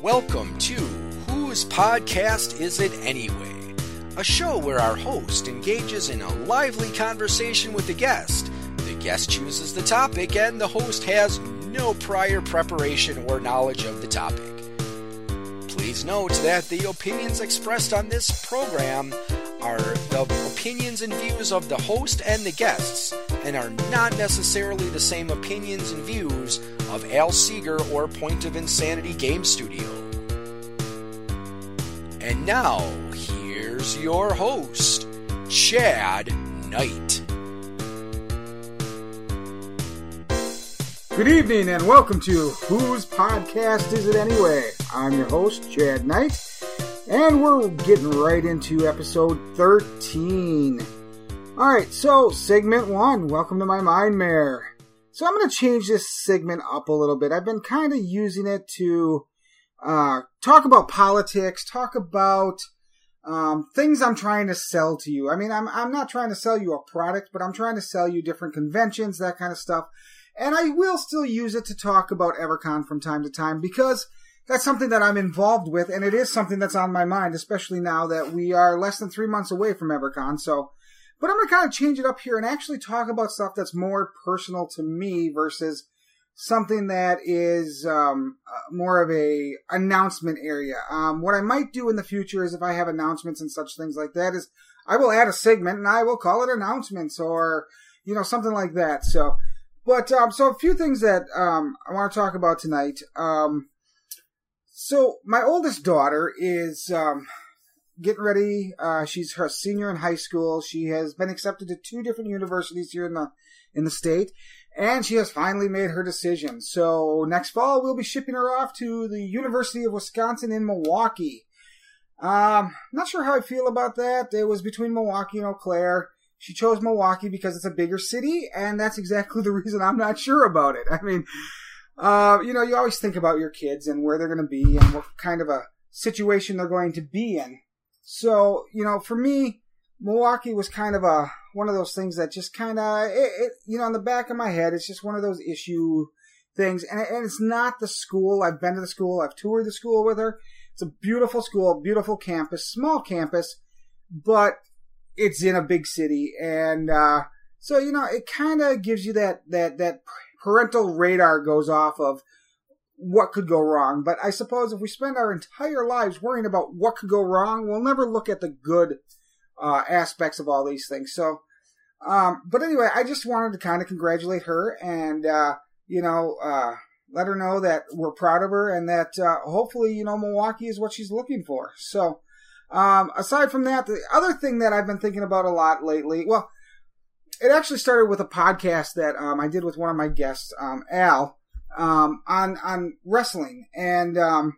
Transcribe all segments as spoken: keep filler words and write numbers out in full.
Welcome to Whose Podcast Is It Anyway? A show where our host engages in a lively conversation with the guest. The guest chooses the topic and the host has no prior preparation or knowledge of the topic. Please note that the opinions expressed on this program are the opinions and views of the host and the guests, and are not necessarily the same opinions and views of Al Seeger or Point of Insanity Game Studio. And now, here's your host, Chad Knight. Good evening and welcome to Whose Podcast Is It Anyway? I'm your host, Chad Knight, and we're getting right into episode thirteen. Alright, so segment one, welcome to my Mind Mare. So I'm going to change this segment up a little bit. I've been kind of using it to uh, talk about politics, talk about um, things I'm trying to sell to you. I mean, I'm I'm not trying to sell you a product, but I'm trying to sell you different conventions, that kind of stuff. And I will still use it to talk about EverCon from time to time because that's something that I'm involved with, and it is something that's on my mind, especially now that we are less than three months away from EverCon. So, but I'm going to kind of change it up here and actually talk about stuff that's more personal to me versus something that is um, more of a announcement area. Um, what I might do in the future is if I have announcements and such things like that is I will add a segment and I will call it announcements or, you know, something like that. So, but, um, so a few things that um, I want to talk about tonight. Um, so my oldest daughter is um, getting ready. Uh, she's her senior in high school. She has been accepted to two different universities here in the in the state, and she has finally made her decision. So next fall, we'll be shipping her off to the University of Wisconsin in Milwaukee. Um, not sure how I feel about that. It was between Milwaukee and Eau Claire. She chose Milwaukee because it's a bigger city, and that's exactly the reason I'm not sure about it. I mean, uh, you know, you always think about your kids and where they're going to be and what kind of a situation they're going to be in. So, you know, for me, Milwaukee was kind of a one of those things that just kind of, it, it, you know, in the back of my head, it's just one of those issue things. And, and it's not the school. I've been to the school. I've toured the school with her. It's a beautiful school, beautiful campus, small campus, but it's in a big city. And uh, so, you know, it kind of gives you that, that, that parental radar goes off of what could go wrong. But I suppose if we spend our entire lives worrying about what could go wrong, we'll never look at the good uh, aspects of all these things. So, um, but anyway, I just wanted to kind of congratulate her and, uh, you know, uh, let her know that we're proud of her and that uh, hopefully, you know, Milwaukee is what she's looking for. So, um, aside from that, the other thing that I've been thinking about a lot lately, well, it actually started with a podcast that um, I did with one of my guests, um, Al. Um, on, on wrestling. And, um,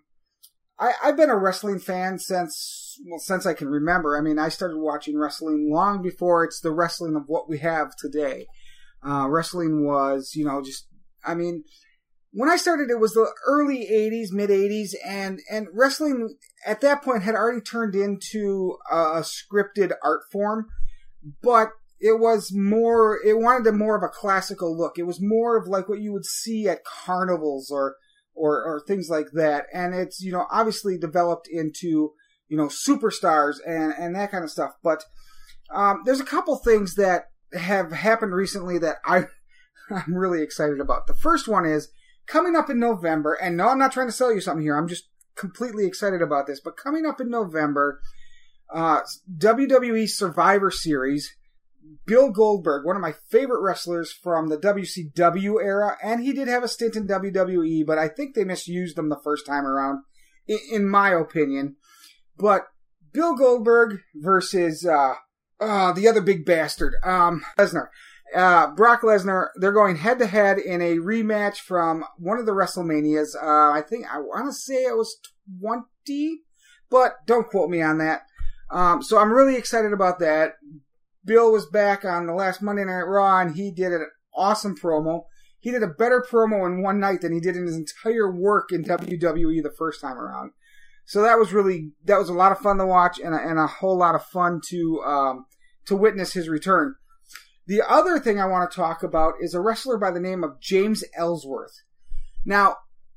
I, I've been a wrestling fan since, well, since I can remember. I mean, I started watching wrestling long before it's the wrestling of what we have today. Uh, wrestling was, you know, just, I mean, when I started, it was the early eighties, mid eighties, and, and wrestling at that point had already turned into a, a scripted art form, but it was more, it wanted a more of a classical look. It was more of like what you would see at carnivals or, or, or things like that. And it's, you know, obviously developed into, you know, superstars and, and that kind of stuff. But, um, there's a couple things that have happened recently that I, I'm really excited about. The first one is coming up in November, and no, I'm not trying to sell you something here. I'm just completely excited about this. But coming up in November, uh, W W E Survivor Series, Bill Goldberg, one of my favorite wrestlers from the W C W era, and he did have a stint in W W E, but I think they misused him the first time around, in, in my opinion. But Bill Goldberg versus uh, uh, the other big bastard, um, Lesnar. Uh, Brock Lesnar, they're going head-to-head in a rematch from one of the WrestleManias. Uh, I think, I want to say it was twenty, but don't quote me on that. Um, so I'm really excited about that. Bill was back on the last Monday Night Raw, and he did an awesome promo. He did a better promo in one night than he did in his entire work in W W E the first time around. So that was really, that was a lot of fun to watch and a, and a whole lot of fun to um, to witness his return. The other thing I want to talk about is a wrestler by the name of James Ellsworth. Now,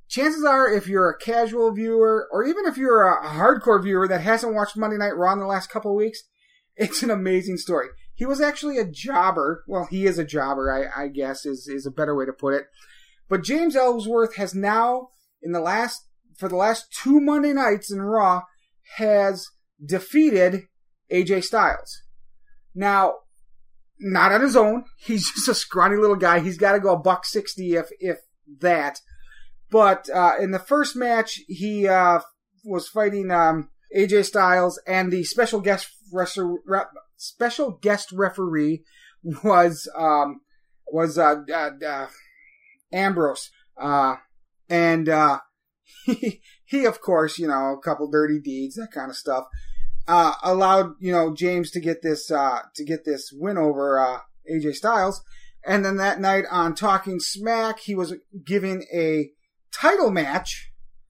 chances are, if you're a casual viewer, or even if you're a hardcore viewer that hasn't watched Monday Night Raw in the last couple of weeks, it's an amazing story. He was actually a jobber. Well, he is a jobber, I, I guess, is, is a better way to put it. But James Ellsworth has now, in the last, for the last two Monday nights in Raw, has defeated A J Styles. Now, not on his own. He's just a scrawny little guy. He's got to go a buck sixty, if if that. But uh, in the first match, he uh, was fighting um, A J Styles, and the special guest wrestler, re- special guest referee was um, was uh, uh, uh, Ambrose, uh, and uh, he he of course, you know, a couple dirty deeds, that kind of stuff, uh, allowed, you know, James to get this uh, to get this win over uh, A J Styles, and then that night on Talking Smack, he was giving a title match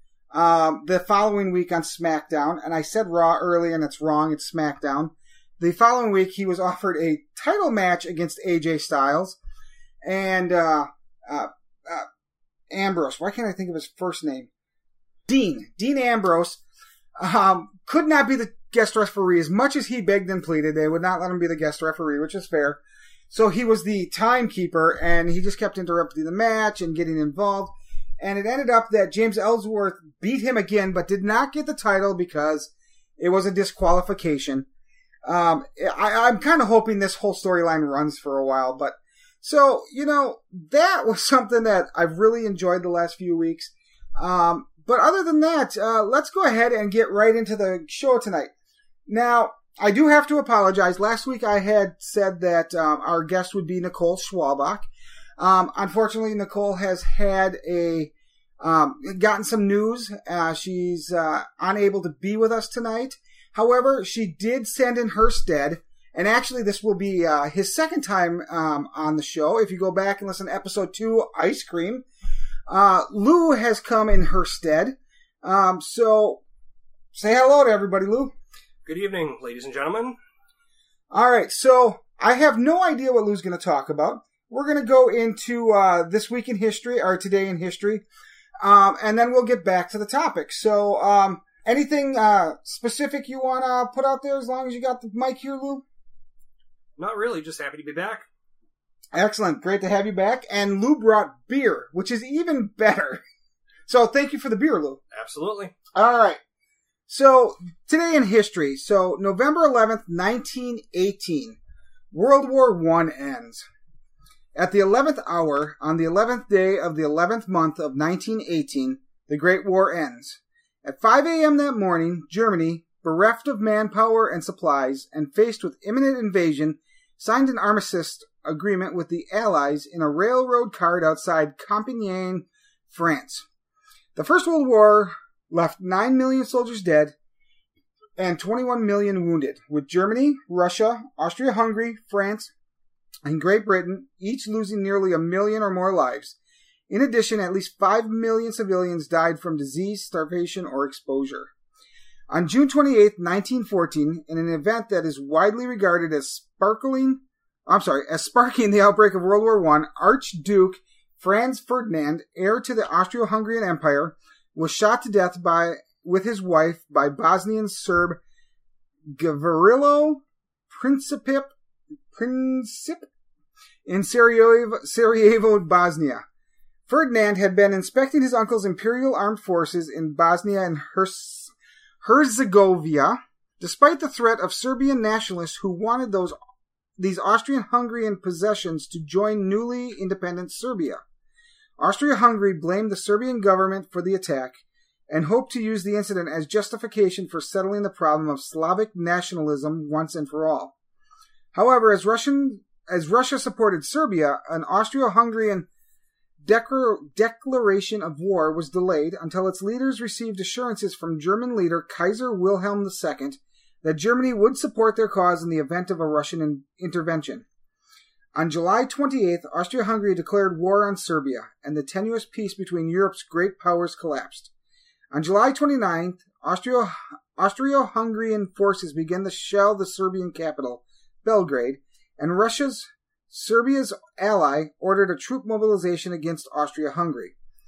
um, the following week on SmackDown, and I said Raw earlier, and it's wrong, it's SmackDown. The following week, he was offered a title match against A J Styles, and uh, uh, uh, Ambrose, why can't I think of his first name? Dean, Dean Ambrose, um, could not be the guest referee. As much as he begged and pleaded, they would not let him be the guest referee, which is fair. So he was the timekeeper, and he just kept interrupting the match and getting involved. And it ended up that James Ellsworth beat him again, but did not get the title because it was a disqualification. Um, I, I'm kind of hoping this whole storyline runs for a while. But so, you know, that was something that I've really enjoyed the last few weeks. Um, but other than that, uh, let's go ahead and get right into the show tonight. Now, I do have to apologize. Last week I had said that um, our guest would be Nicole Schwalbach. Um, unfortunately, Nicole has had a, um, gotten some news. Uh, she's, uh, unable to be with us tonight. However, she did send in her stead, and actually this will be, uh, his second time, um, on the show. If you go back and listen to episode two, Ice Cream, uh, Lou has come in her stead. Um, so say hello to everybody, Lou. Good evening, ladies and gentlemen. Alright, so I have no idea what Lou's going to talk about. We're going to go into uh, This Week in History, or Today in History, um, and then we'll get back to the topic. So, um, anything uh, specific you want to put out there as long as you got the mic here, Lou? Not really, just happy to be back. Excellent. Great to have you back. And Lou brought beer, which is even better. So, thank you for the beer, Lou. Absolutely. All right. So, Today in History. So, November eleventh, nineteen eighteen. World War One ends. At the eleventh hour, on the eleventh day of the eleventh month of nineteen eighteen, the Great War ends. At five a.m. that morning, Germany, bereft of manpower and supplies, and faced with imminent invasion, signed an armistice agreement with the Allies in a railroad cart outside Compiègne, France. The First World War left nine million soldiers dead and twenty-one million wounded, with Germany, Russia, Austria-Hungary, France, and Great Britain each losing nearly a million or more lives. In addition, at least five million civilians died from disease, starvation, or exposure. On June twenty-eighth, nineteen fourteen, in an event that is widely regarded as sparkling, I'm sorry, as sparking the outbreak of World War One, Archduke Franz Ferdinand, heir to the Austro-Hungarian Empire, was shot to death by with his wife by Bosnian Serb Gavrilo Princip Princip in Sarajevo, Sarajevo, Bosnia. Ferdinand had been inspecting his uncle's imperial armed forces in Bosnia and Herz- Herzegovina, despite the threat of Serbian nationalists who wanted those these Austrian-Hungarian possessions to join newly independent Serbia. Austria-Hungary blamed the Serbian government for the attack and hoped to use the incident as justification for settling the problem of Slavic nationalism once and for all. However, as Russian as Russia supported Serbia, an Austro-Hungarian declar- declaration of war was delayed until its leaders received assurances from German leader Kaiser Wilhelm the Second that Germany would support their cause in the event of a Russian in- intervention. On July twenty-eighth, Austria-Hungary declared war on Serbia, and the tenuous peace between Europe's great powers collapsed. On July twenty-ninth, Austria- Austro-Hungarian forces began to shell the Serbian capital, Belgrade, and Russia's, Serbia's ally, ordered a troop mobilization against Austria-Hungary.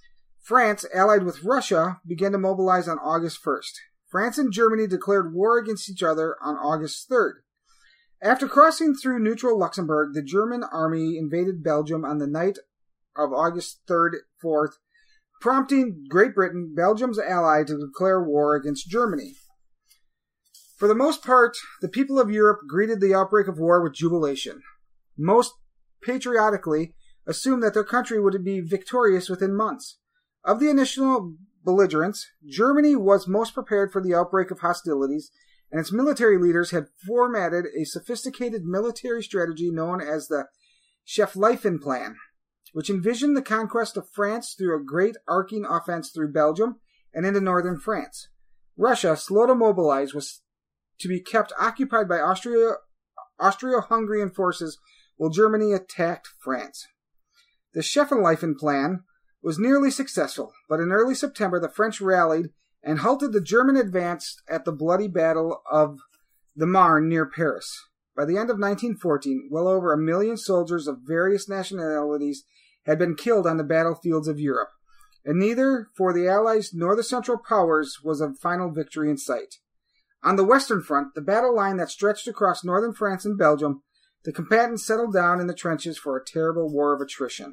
France, allied with Russia, began to mobilize on August first. France and Germany declared war against each other on August third. After crossing through neutral Luxembourg, the German army invaded Belgium on the night of August third fourth, prompting Great Britain, Belgium's ally, to declare war against Germany. For the most part, the people of Europe greeted the outbreak of war with jubilation. Most patriotically assumed that their country would be victorious within months. Of the initial belligerents, Germany was most prepared for the outbreak of hostilities, and its military leaders had formatted a sophisticated military strategy known as the Schlieffen Plan, which envisioned the conquest of France through a great arcing offense through Belgium and into northern France. Russia, slow to mobilize, was to be kept occupied by Austria, Austro-Hungarian forces while Germany attacked France. The Schlieffen Plan was nearly successful, but in early September the French rallied and halted the German advance at the bloody Battle of the Marne near Paris. By the end of nineteen fourteen, well over a million soldiers of various nationalities had been killed on the battlefields of Europe, and neither for the Allies nor the Central Powers was a final victory in sight. On the Western Front, the battle line that stretched across northern France and Belgium, the combatants settled down in the trenches for a terrible war of attrition.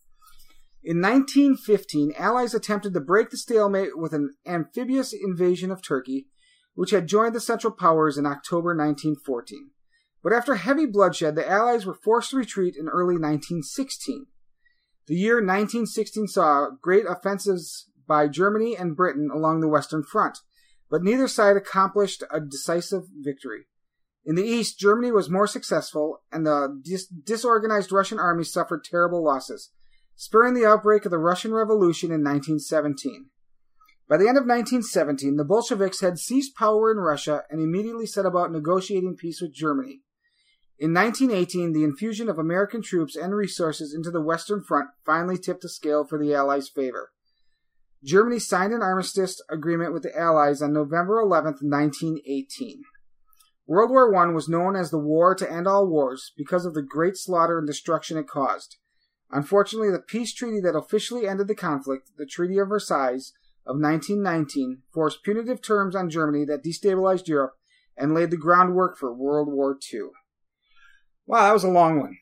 In nineteen fifteen, Allies attempted to break the stalemate with an amphibious invasion of Turkey, which had joined the Central Powers in October nineteen fourteen. But after heavy bloodshed, the Allies were forced to retreat in early nineteen sixteen. The year nineteen sixteen saw great offensives by Germany and Britain along the Western Front, but neither side accomplished a decisive victory. In the East, Germany was more successful, and the dis- disorganized Russian army suffered terrible losses, spurring the outbreak of the Russian Revolution in nineteen seventeen. By the end of nineteen seventeen, the Bolsheviks had seized power in Russia and immediately set about negotiating peace with Germany. In nineteen eighteen, the infusion of American troops and resources into the Western Front finally tipped the scale for the Allies' favor. Germany signed an armistice agreement with the Allies on November eleventh, nineteen eighteen. World War One was known as the War to End All Wars because of the great slaughter and destruction it caused. Unfortunately, the peace treaty that officially ended the conflict, the Treaty of Versailles of nineteen nineteen, forced punitive terms on Germany that destabilized Europe and laid the groundwork for World War Two. Wow, that was a long one.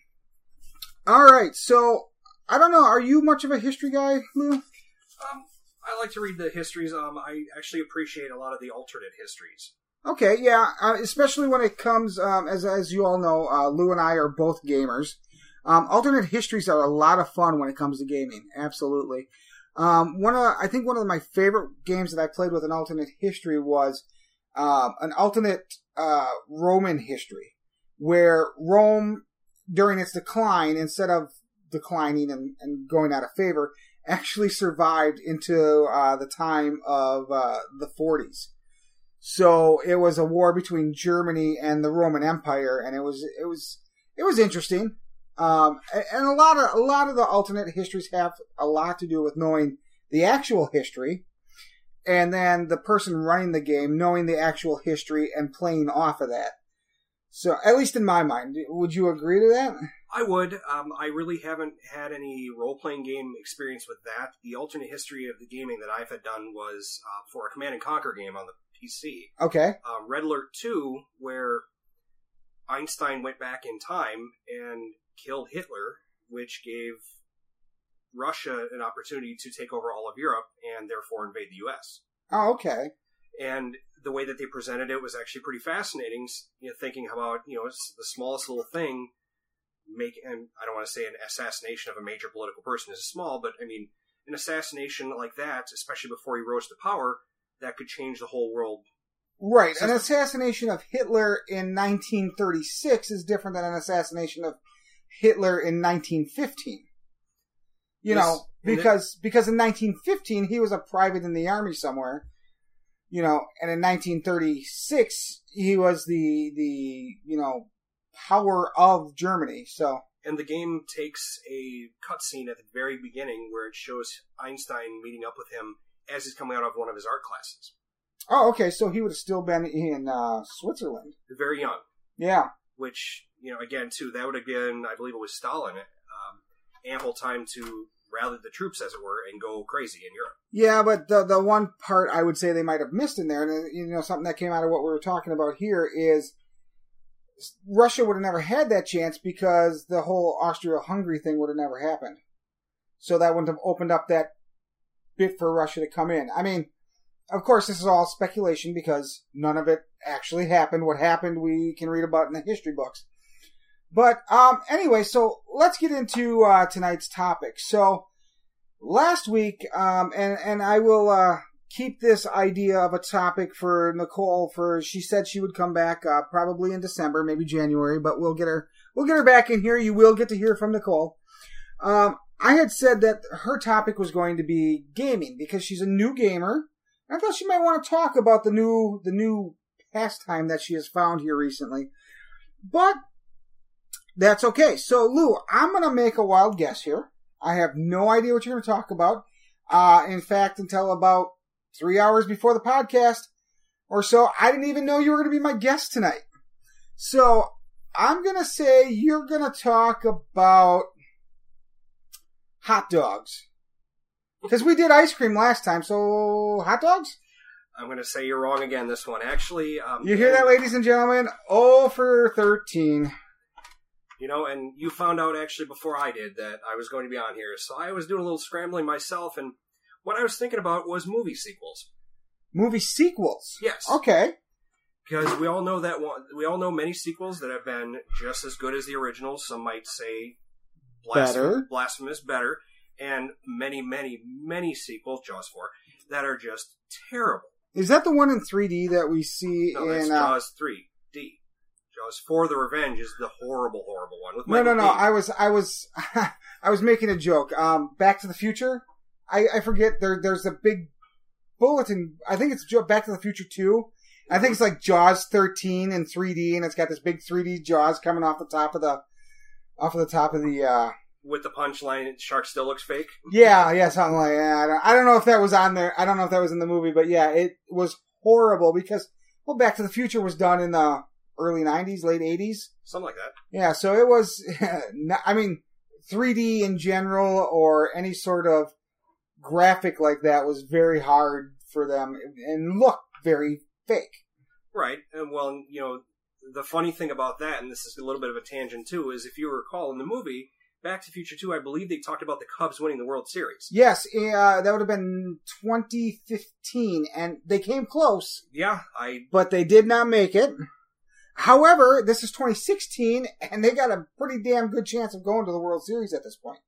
All right, so, I don't know, are you much of a history guy, Lou? Um, I like to read the histories. Um, I actually appreciate a lot of the alternate histories. Okay, yeah, uh, especially when it comes, um, as as you all know, uh, Lou and I are both gamers. Um, alternate histories are a lot of fun when it comes to gaming. Absolutely. Um, one of I think one of my favorite games that I played with an alternate history was uh, an alternate uh, Roman history, where Rome, during its decline, instead of declining and, and going out of favor, actually survived into uh, the time of uh, the forties. So it was a war between Germany and the Roman Empire, and it was it was it was interesting. Um, and a lot of a lot of the alternate histories have a lot to do with knowing the actual history, and then the person running the game knowing the actual history and playing off of that. So, at least in my mind, would you agree to that? I would. Um, I really haven't had any role-playing game experience with that. The alternate history of the gaming that I've had done was uh, for a Command and Conquer game on the P C. Okay. Uh, Red Alert two, where Einstein went back in time and killed Hitler, which gave Russia an opportunity to take over all of Europe and therefore invade the U S. Oh, okay. And the way that they presented it was actually pretty fascinating, you know, thinking about, you know, it's the smallest little thing, make, and I don't want to say an assassination of a major political person is small, but I mean, an assassination like that, especially before he rose to power, that could change the whole world. Right. An assassination of Hitler in nineteen thirty-six is different than an assassination of Hitler in nineteen fifteen. You yes, know, because the, because in nineteen fifteen he was a private in the army somewhere, you know, and in nineteen thirty-six he was the the you know power of Germany. So, and the game takes a cutscene at the very beginning where it shows Einstein meeting up with him as he's coming out of one of his art classes. Oh, okay. So he would have still been in uh, Switzerland. Very young. Yeah. Which, you know, again, too, that would have been, I believe it was Stalin, um, ample time to rally the troops, as it were, and go crazy in Europe. Yeah, but the the one part I would say they might have missed in there, and you know, something that came out of what we were talking about here is Russia would have never had that chance because the whole Austria-Hungary thing would have never happened. So that wouldn't have opened up that bit for Russia to come in. I mean, of course, this is all speculation because none of it actually happened. What happened, we can read about in the history books. But um, anyway, so let's get into uh, tonight's topic. So last week, um, and and I will uh, keep this idea of a topic for Nicole. For she said she would come back uh, probably in December, maybe January, but we'll get her we'll get her back in here. You will get to hear from Nicole. Um, I had said that her topic was going to be gaming because she's a new gamer. I thought she might want to talk about the new the new pastime that she has found here recently, but that's okay. So, Lou, I'm going to make a wild guess here. I have no idea what you're going to talk about. Uh, in fact, until about three hours before the podcast or so, I didn't even know you were going to be my guest tonight. So, I'm going to say you're going to talk about hot dogs. Because we did ice cream last time, so hot dogs? I'm going to say you're wrong again this one. Actually... Um, you hear that, ladies and gentlemen? oh for thirteen. You know, and you found out actually before I did that I was going to be on here. So I was doing a little scrambling myself, and what I was thinking about was movie sequels. Movie sequels? Yes. Okay. Because we all know that one, we all know many sequels that have been just as good as the originals. Some might say blasphemous, better. blasphemous better. And many, many, many sequels, Jaws four, that are just terrible. Is that the one in three D that we see no, in... that's uh, Jaws three D. Jaws four: The Revenge is the horrible, horrible one. With no, no, Michael no. Caine. I was, I was, I was making a joke. Um, Back to the Future. I, I forget. There, there's a big bulletin. I think it's Back to the Future two. I think it's like Jaws thirteen in three D, and it's got this big three D Jaws coming off the top of the, off of the top of the. Uh, With the punchline, shark still looks fake. Yeah, yeah, something like that. I don't, I don't know if that was on there. I don't know if that was in the movie, but yeah, it was horrible because, well, Back to the Future was done in the early nineties, late eighties. Something like that. Yeah, so it was, I mean, three D in general or any sort of graphic like that was very hard for them and looked very fake. Right. And well, you know, the funny thing about that, and this is a little bit of a tangent too, is if you recall in the movie, Back to the Future two, I believe they talked about the Cubs winning the World Series. Yes, uh, that would have been twenty fifteen, and they came close. Yeah, I... But they did not make it. However, this is twenty sixteen, and they got a pretty damn good chance of going to the World Series at this point.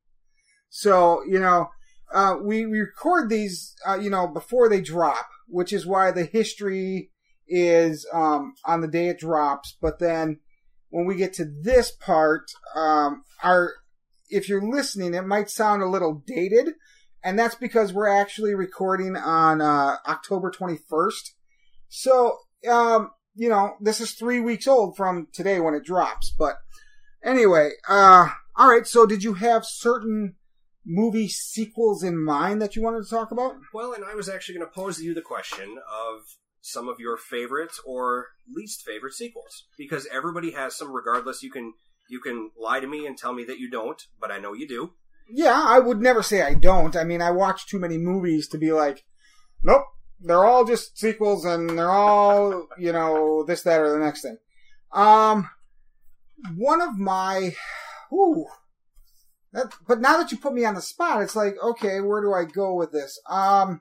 So, you know, uh, we, we record these, uh, you know, before they drop, which is why the history is um, on the day it drops. But then when we get to this part, um, our... if you're listening, it might sound a little dated, and that's because we're actually recording on uh, October twenty-first. So, um, you know, this is three weeks old from today when it drops. But anyway, uh, all right, so did you have certain movie sequels in mind that you wanted to talk about? Well, and I was actually going to pose to you the question of some of your favorite or least favorite sequels. Because everybody has some, regardless. You can... You can lie to me and tell me that you don't, but I know you do. Yeah, I would never say I don't. I mean, I watch too many movies to be like, nope, they're all just sequels and they're all, you know, this, that, or the next thing. Um, one of my, ooh, that, but now that you put me on the spot, it's like, okay, where do I go with this? Um,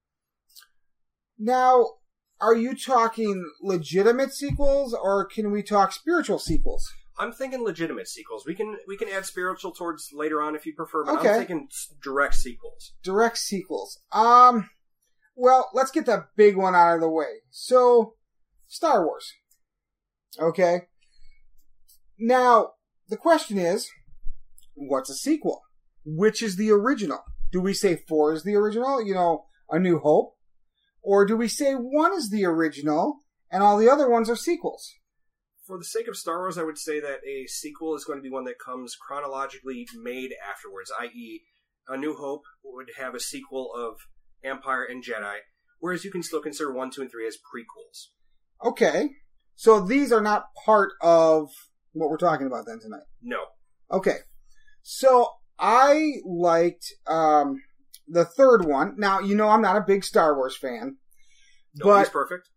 now, are you talking legitimate sequels or can we talk spiritual sequels? I'm thinking legitimate sequels. We can we can add spiritual towards later on if you prefer, but okay. I'm thinking direct sequels. Direct sequels. Um, well, let's get the big one out of the way. So, Star Wars. Okay. Now, the question is, what's a sequel? Which is the original? Do we say four is the original? You know, A New Hope? Or do we say one is the original and all the other ones are sequels? For the sake of Star Wars, I would say that a sequel is going to be one that comes chronologically made afterwards, that is, A New Hope would have a sequel of Empire and Jedi, whereas you can still consider one, two, and three as prequels. Okay. So these are not part of what we're talking about then tonight? No. Okay. So I liked um, the third one. Now, you know I'm not a big Star Wars fan. Nobody's but perfect.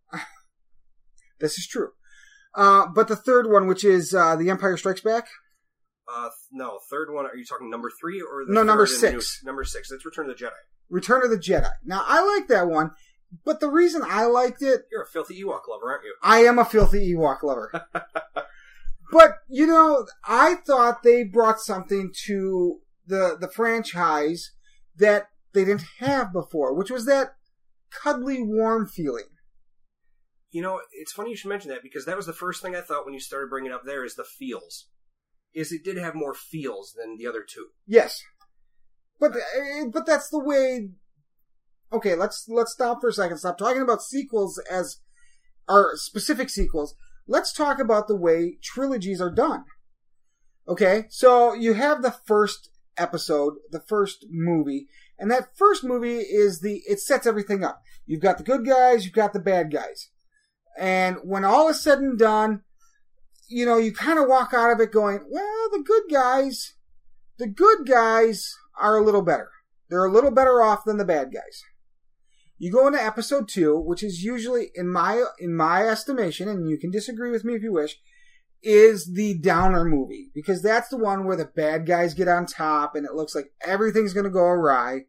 This is true. Uh, but the third one, which is uh, The Empire Strikes Back? Uh, no, third one. Are you talking number three or the No, third number in the six. new- number six. That's Return of the Jedi. Return of the Jedi. Now, I like that one, but the reason I liked it, You're a filthy Ewok lover, aren't you? I am a filthy Ewok lover. But, you know, I thought they brought something to the the franchise that they didn't have before, which was that cuddly, warm feeling. You know, it's funny you should mention that, because that was the first thing I thought when you started bringing it up there, is the feels. Is it did have more feels than the other two. Yes. But but that's the way... Okay, let's let's stop for a second. Stop talking about sequels as... or specific sequels. Let's talk about the way trilogies are done. Okay, so you have the first episode, the first movie, and that first movie is the... it sets everything up. You've got the good guys, you've got the bad guys. And when all is said and done, you know, you kind of walk out of it going, well, the good guys, the good guys are a little better. They're a little better off than the bad guys. You go into episode two, which is usually, in my in my estimation, and you can disagree with me if you wish, is the downer movie. Because that's the one where the bad guys get on top and it looks like everything's going to go awry.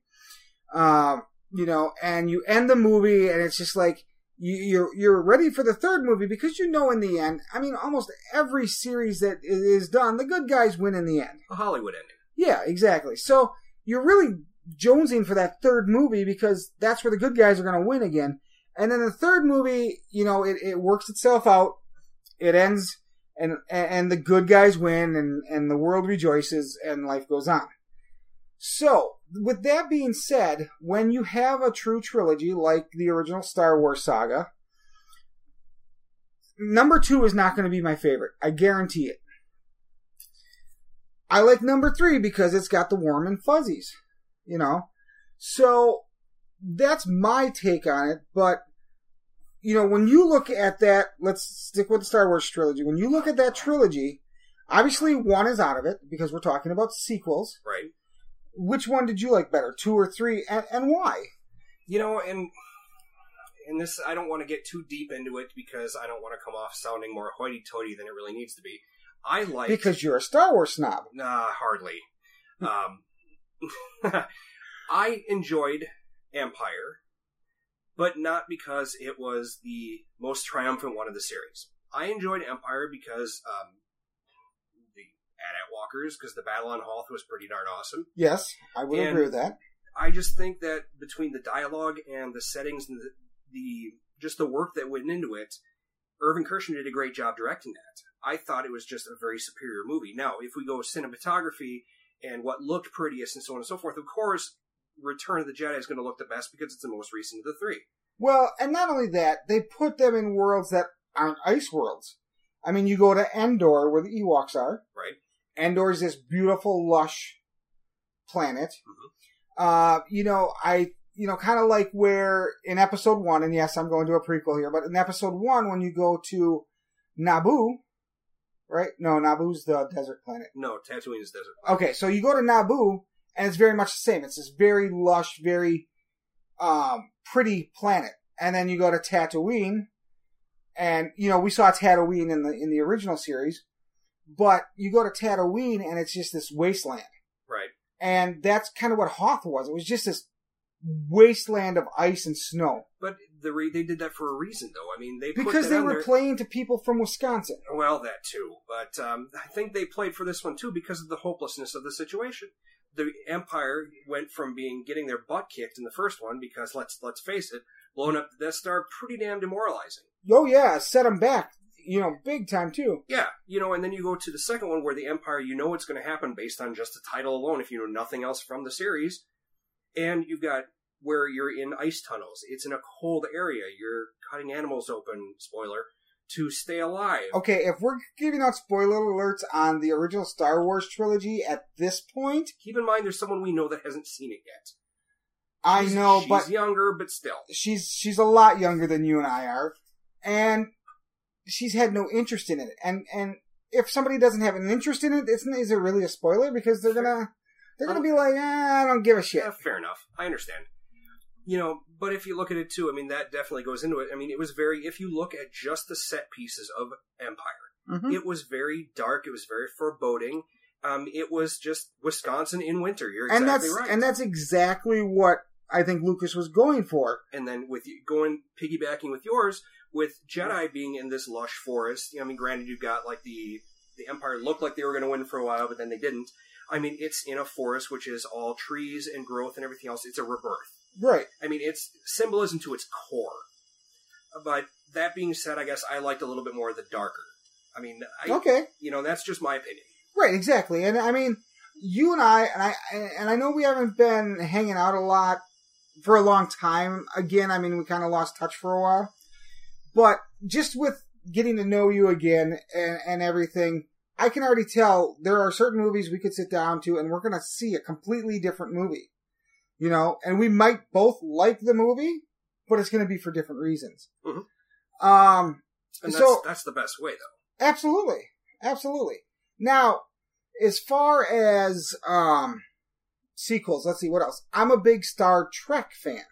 Um, you know, and you end the movie and it's just like, you, you're you're ready for the third movie because you know in the end, I mean, almost every series that is done, the good guys win in the end. A Hollywood ending. Yeah, exactly. So you're really jonesing for that third movie because that's where the good guys are going to win again. And then the third movie, you know, it, it works itself out. It ends, and and the good guys win, and, and the world rejoices, and life goes on. So, with that being said, when you have a true trilogy like the original Star Wars saga, number two is not going to be my favorite. I guarantee it. I like number three because it's got the warm and fuzzies, you know. So, that's my take on it, but, you know, when you look at that, let's stick with the Star Wars trilogy. When you look at that trilogy, obviously one is out of it because we're talking about sequels. Right. Which one did you like better, two or three, and, and why? You know, and and this, I don't want to get too deep into it because I don't want to come off sounding more hoity-toity than it really needs to be. I like... Because you're a Star Wars snob. Nah, hardly. um, I enjoyed Empire, but not because it was the most triumphant one of the series. I enjoyed Empire because... Um, AT-AT walkers, because the battle on Hoth was pretty darn awesome. Yes, I would and agree with that. I just think that between the dialogue and the settings and the, the just the work that went into it, Irvin Kershner did a great job directing that. I thought it was just a very superior movie. Now, if we go cinematography and what looked prettiest and so on and so forth, of course, Return of the Jedi is going to look the best because it's the most recent of the three. Well, and not only that, they put them in worlds that aren't ice worlds. I mean, you go to Endor, where the Ewoks are. Right. Endor is this beautiful, lush planet. Mm-hmm. Uh, you know, I, you know, kind of like where in episode one, and yes, I'm going to a prequel here, but in episode one, when you go to Naboo, right? No, Naboo's the desert planet. No, Tatooine is desert. Okay, so you go to Naboo, and it's very much the same. It's this very lush, very um, pretty planet. And then you go to Tatooine, and, you know, we saw Tatooine in the in the original series, but you go to Tatooine, and it's just this wasteland. Right. And that's kind of what Hoth was. It was just this wasteland of ice and snow. But the re- they did that for a reason, though. I mean, they put Because that they on were there. playing to people from Wisconsin. Well, that too. But um, I think they played for this one, too, because of the hopelessness of the situation. The Empire went from being getting their butt kicked in the first one, because let's let's face it, blowing up the Death Star, pretty damn demoralizing. Oh, yeah, set them back. You know, big time, too. Yeah, you know, and then you go to the second one where the Empire, you know what's going to happen based on just the title alone, if you know nothing else from the series. And you've got where you're in ice tunnels. It's in a cold area. You're cutting animals open, spoiler, to stay alive. Okay, if we're giving out spoiler alerts on the original Star Wars trilogy at this point... Keep in mind there's someone we know that hasn't seen it yet. I She's, know, she's but... She's younger, but still. She's she's a lot younger than you and I are. And she's had no interest in it. And and if somebody doesn't have an interest in it, isn't is it really a spoiler? Because they're gonna They're going to be like, eh, I don't give a shit. Yeah, fair enough. I understand. You know, but if you look at it too, I mean, that definitely goes into it. I mean, it was very, if you look at just the set pieces of Empire, mm-hmm. it was very dark. It was very foreboding. Um, it was just Wisconsin in winter. You're exactly and that's, right. And that's exactly what I think Lucas was going for. And then with you, going, piggybacking with yours, with Jedi being in this lush forest, you know, I mean, granted, you've got like the, the Empire looked like they were going to win for a while, but then they didn't. I mean, it's in a forest which is all trees and growth and everything else. It's a rebirth. Right. I mean, it's symbolism to its core. But that being said, I guess I liked a little bit more of the darker. I mean, I, okay. You know, that's just my opinion. Right, exactly. And I mean, you and I, and I, and I know we haven't been hanging out a lot for a long time. Again, I mean, we kind of lost touch for a while. But just with getting to know you again and, and everything, I can already tell there are certain movies we could sit down to and we're going to see a completely different movie. You know, and we might both like the movie, but it's going to be for different reasons. Mm-hmm. Um, and that's, so that's the best way, though. Absolutely. Absolutely. Now, as far as um, sequels, let's see, what else? I'm a big Star Trek fan.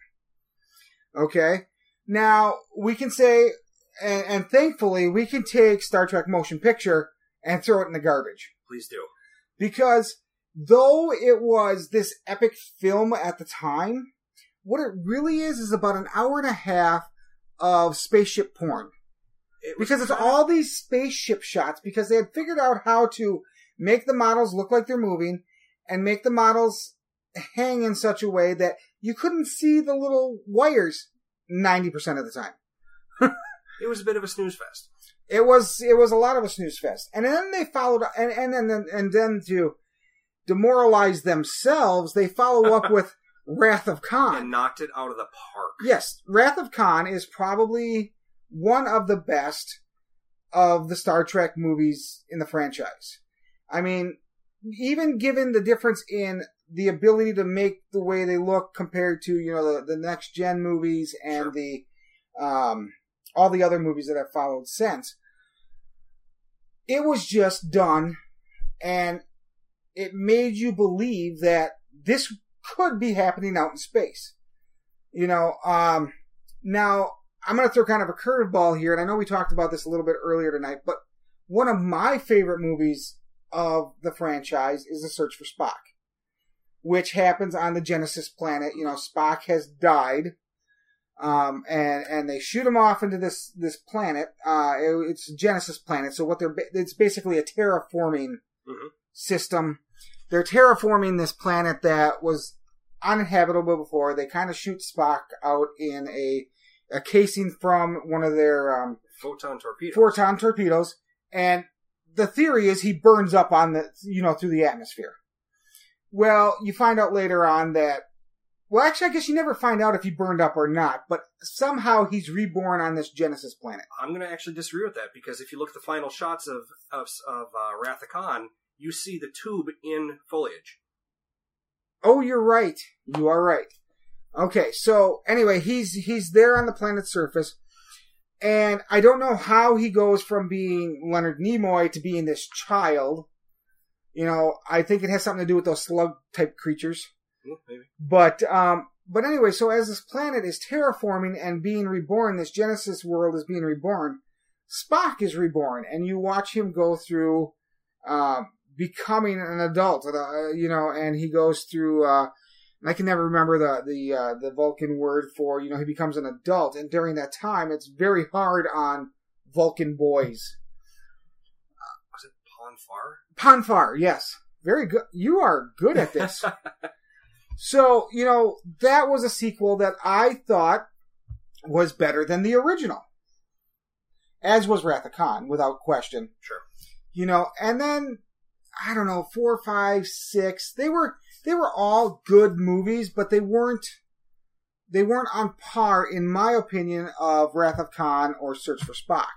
Okay? Now, we can say, and, and thankfully, we can take Star Trek Motion Picture and throw it in the garbage. Please do. Because though it was this epic film at the time, what it really is is about an hour and a half of spaceship porn. It because it's all these spaceship shots, because they had figured out how to make the models look like they're moving and make the models hang in such a way that you couldn't see the little wires ninety percent of the time. It was a bit of a snooze fest. It was, it was a lot of a snooze fest. And then they followed, and, and then, and then to demoralize themselves, they follow up with Wrath of Khan. And knocked it out of the park. Yes. Wrath of Khan is probably one of the best of the Star Trek movies in the franchise. I mean, even given the difference in the ability to make the way they look compared to, you know, the, the next gen movies and sure. the, um, all the other movies that have followed since, it was just done, and it made you believe that this could be happening out in space. You know, um, now, I'm going to throw kind of a curveball here, and I know we talked about this a little bit earlier tonight, but one of my favorite movies of the franchise is The Search for Spock, which happens on the Genesis planet. You know, Spock has died, um, and and they shoot him off into this this planet. Uh, it, it's a Genesis planet, so what they're it's basically a terraforming mm-hmm. system. They're terraforming this planet that was uninhabitable before. They kind of shoot Spock out in a a casing from one of their um, photon torpedoes. Photon torpedoes, and the theory is he burns up on the you know through the atmosphere. Well, you find out later on that. Well, actually, I guess you never find out if he burned up or not, but somehow he's reborn on this Genesis planet. I'm going to actually disagree with that, because if you look at the final shots of of, of uh, Wrath of Khan, you see the tube in foliage. Oh, you're right. You are right. Okay, so anyway, he's he's there on the planet's surface, and I don't know how he goes from being Leonard Nimoy to being this child. You know, I think it has something to do with those slug-type creatures. Yeah, maybe. But, um, but anyway, so as this planet is terraforming and being reborn, this Genesis world is being reborn, Spock is reborn, and you watch him go through uh, becoming an adult, uh, you know, and he goes through... Uh, I can never remember the the uh, the Vulcan word for, you know, he becomes an adult. And during that time, it's very hard on Vulcan boys. Uh, was it Ponfar? Ponfar, yes. Very good. You are good at this. So, you know, that was a sequel that I thought was better than the original. As was Wrath of Khan, without question. Sure. You know, and then, I don't know, four, five, six, they were... They were all good movies, but they weren't they weren't on par, in my opinion, of Wrath of Khan or Search for Spock.